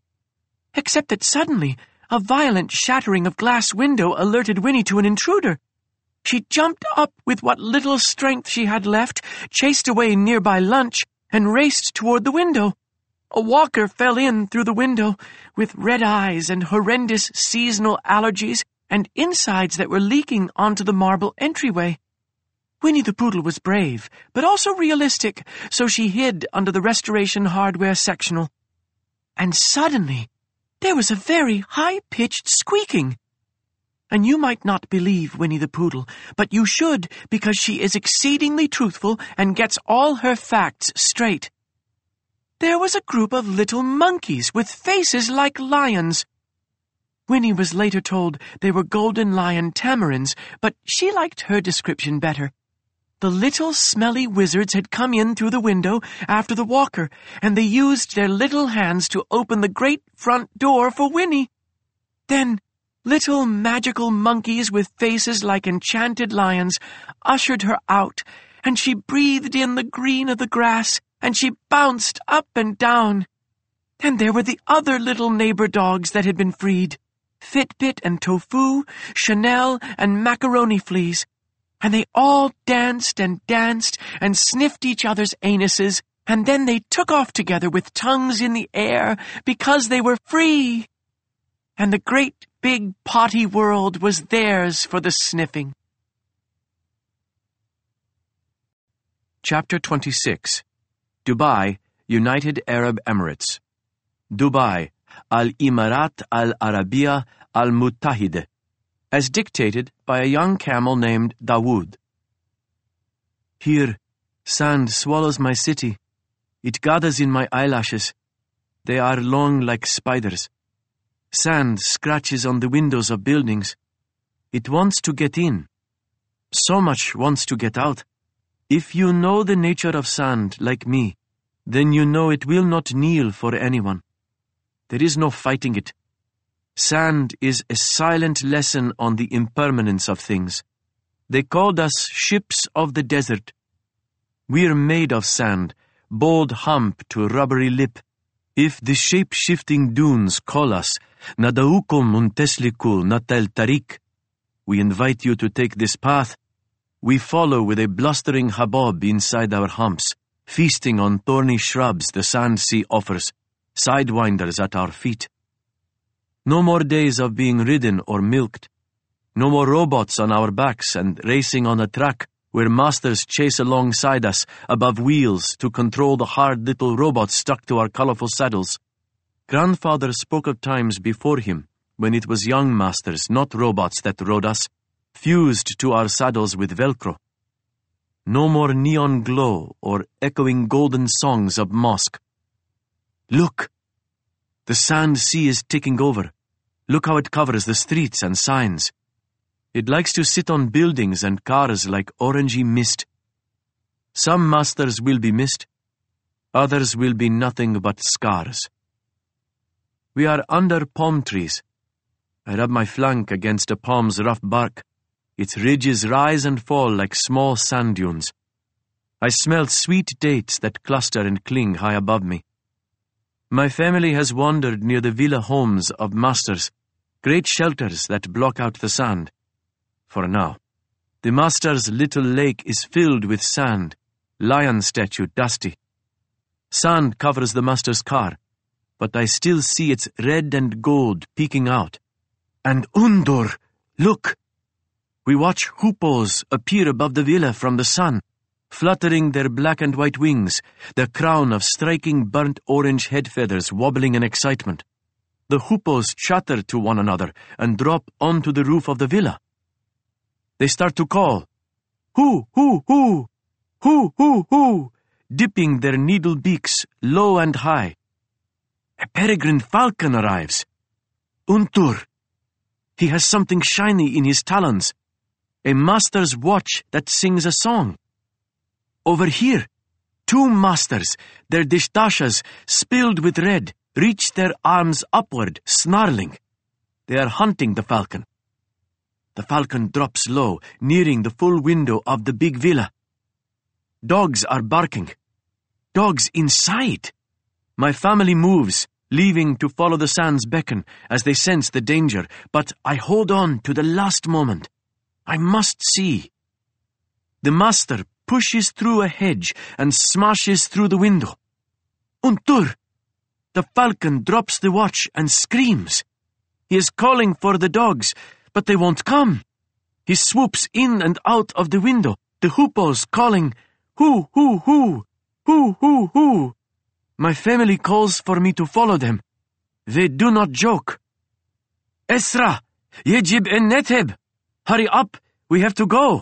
S3: Except that suddenly, a violent shattering of glass window alerted Winnie to an intruder. She jumped up with what little strength she had left, chased away nearby Lunch, and raced toward the window. A walker fell in through the window, with red eyes and horrendous seasonal allergies and insides that were leaking onto the marble entryway. Winnie the Poodle was brave, but also realistic, so she hid under the Restoration Hardware sectional. And suddenly, there was a very high-pitched squeaking. And you might not believe Winnie the Poodle, but you should, because she is exceedingly truthful and gets all her facts straight. There was a group of little monkeys with faces like lions. Winnie was later told they were golden lion tamarins, but she liked her description better. The little smelly wizards had come in through the window after the walker, and they used their little hands to open the great front door for Winnie. Then, little magical monkeys with faces like enchanted lions ushered her out, and she breathed in the green of the grass, and she bounced up and down. And there were the other little neighbor dogs that had been freed. Fitbit and Tofu, Chanel and Macaroni Fleas. And they all danced and sniffed each other's anuses, and then they took off together with tongues in the air because they were free. And the great big potty world was theirs for the sniffing.
S2: Chapter 26. Dubai, United Arab Emirates. Dubai, Al-Imarat Al-Arabiya Al-Muttahide, as dictated by a young camel named Dawood. Here, sand swallows my city. It gathers in my eyelashes. They are long like spiders. Sand scratches on the windows of buildings. It wants to get in. So much wants to get out. If you know the nature of sand, like me, then you know it will not kneel for anyone. There is no fighting it. Sand is a silent lesson on the impermanence of things. They called us ships of the desert. We're made of sand, bold hump to rubbery lip. If the shape-shifting dunes call us, Nadaukum untesliku natal tarik, we invite you to take this path. We follow with a blustering habab inside our humps, feasting on thorny shrubs the sand sea offers, sidewinders at our feet. No more days of being ridden or milked. No more robots on our backs and racing on a track where masters chase alongside us above wheels to control the hard little robots stuck to our colorful saddles. Grandfather spoke of times before him when it was young masters, not robots, that rode us, fused to our saddles with Velcro. No more neon glow or echoing golden songs of mosque. Look! The sand sea is taking over. Look how it covers the streets and signs. It likes to sit on buildings and cars like orangey mist. Some masters will be missed. Others will be nothing but scars. We are under palm trees. I rub my flank against a palm's rough bark. Its ridges rise and fall like small sand dunes. I smell sweet dates that cluster and cling high above me. My family has wandered near the villa homes of masters, great shelters that block out the sand. For now, the master's little lake is filled with sand, lion statue dusty. Sand covers the master's car, but I still see its red and gold peeking out. And Undur, look! We watch hoopos appear above the villa from the sun, fluttering their black and white wings, their crown of striking burnt orange head feathers wobbling in excitement. The hoopos chatter to one another and drop onto the roof of the villa. They start to call, hoo, hoo, hoo, hoo, hoo, hoo, dipping their needle beaks low and high. A peregrine falcon arrives. Untur. He has something shiny in his talons. A master's watch that sings a song. Over here, two masters, their dishtashas spilled with red, reach their arms upward, snarling. They are hunting the falcon. The falcon drops low, nearing the full window of the big villa. Dogs are barking. Dogs inside. My family moves, leaving to follow the sand's beckon as they sense the danger, but I hold on to the last moment. I must see. The master pushes through a hedge and smashes through the window. Untur! The falcon drops the watch and screams. He is calling for the dogs, but they won't come. He swoops in and out of the window, the hoopos calling, hoo, hoo, hoo, hoo, hoo, hoo. My family calls for me to follow them. They do not joke. Esra! Yejib en neteb! Hurry up! We have to go!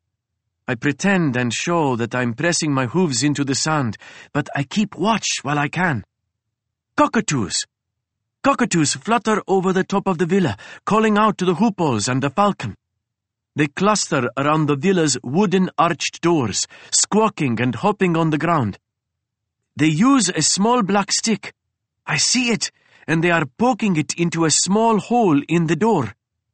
S2: I pretend and show that I'm pressing my hooves into the sand, but I keep watch while I can. Cockatoos! Cockatoos flutter over the top of the villa, calling out to the hoopos and the falcon. They cluster around the villa's wooden arched doors, squawking and hopping on the ground. They use a small black stick. I see it, and they are poking it into a small hole in the door.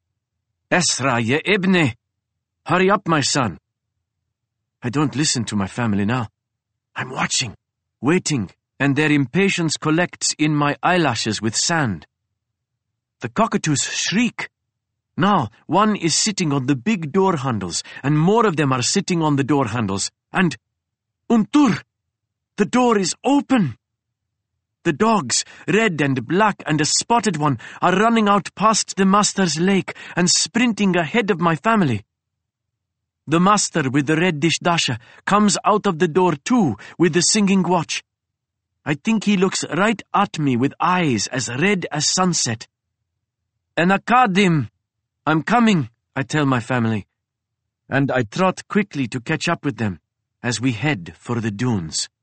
S2: Esra, ya ibne! Hurry up, my son! I don't listen to my family now. I'm watching, waiting, and their impatience collects in my eyelashes with sand. The cockatoos shriek. Now one is sitting on the big door handles, and more of them are sitting on the door handles, and Untur! The door is open! The dogs, red and black and a spotted one, are running out past the master's lake and sprinting ahead of my family. The master with the red dish dasha comes out of the door too with the singing watch. I think he looks right at me with eyes as red as sunset. Enakadim! I'm coming, I tell my family, and I trot quickly to catch up with them as we head for the dunes.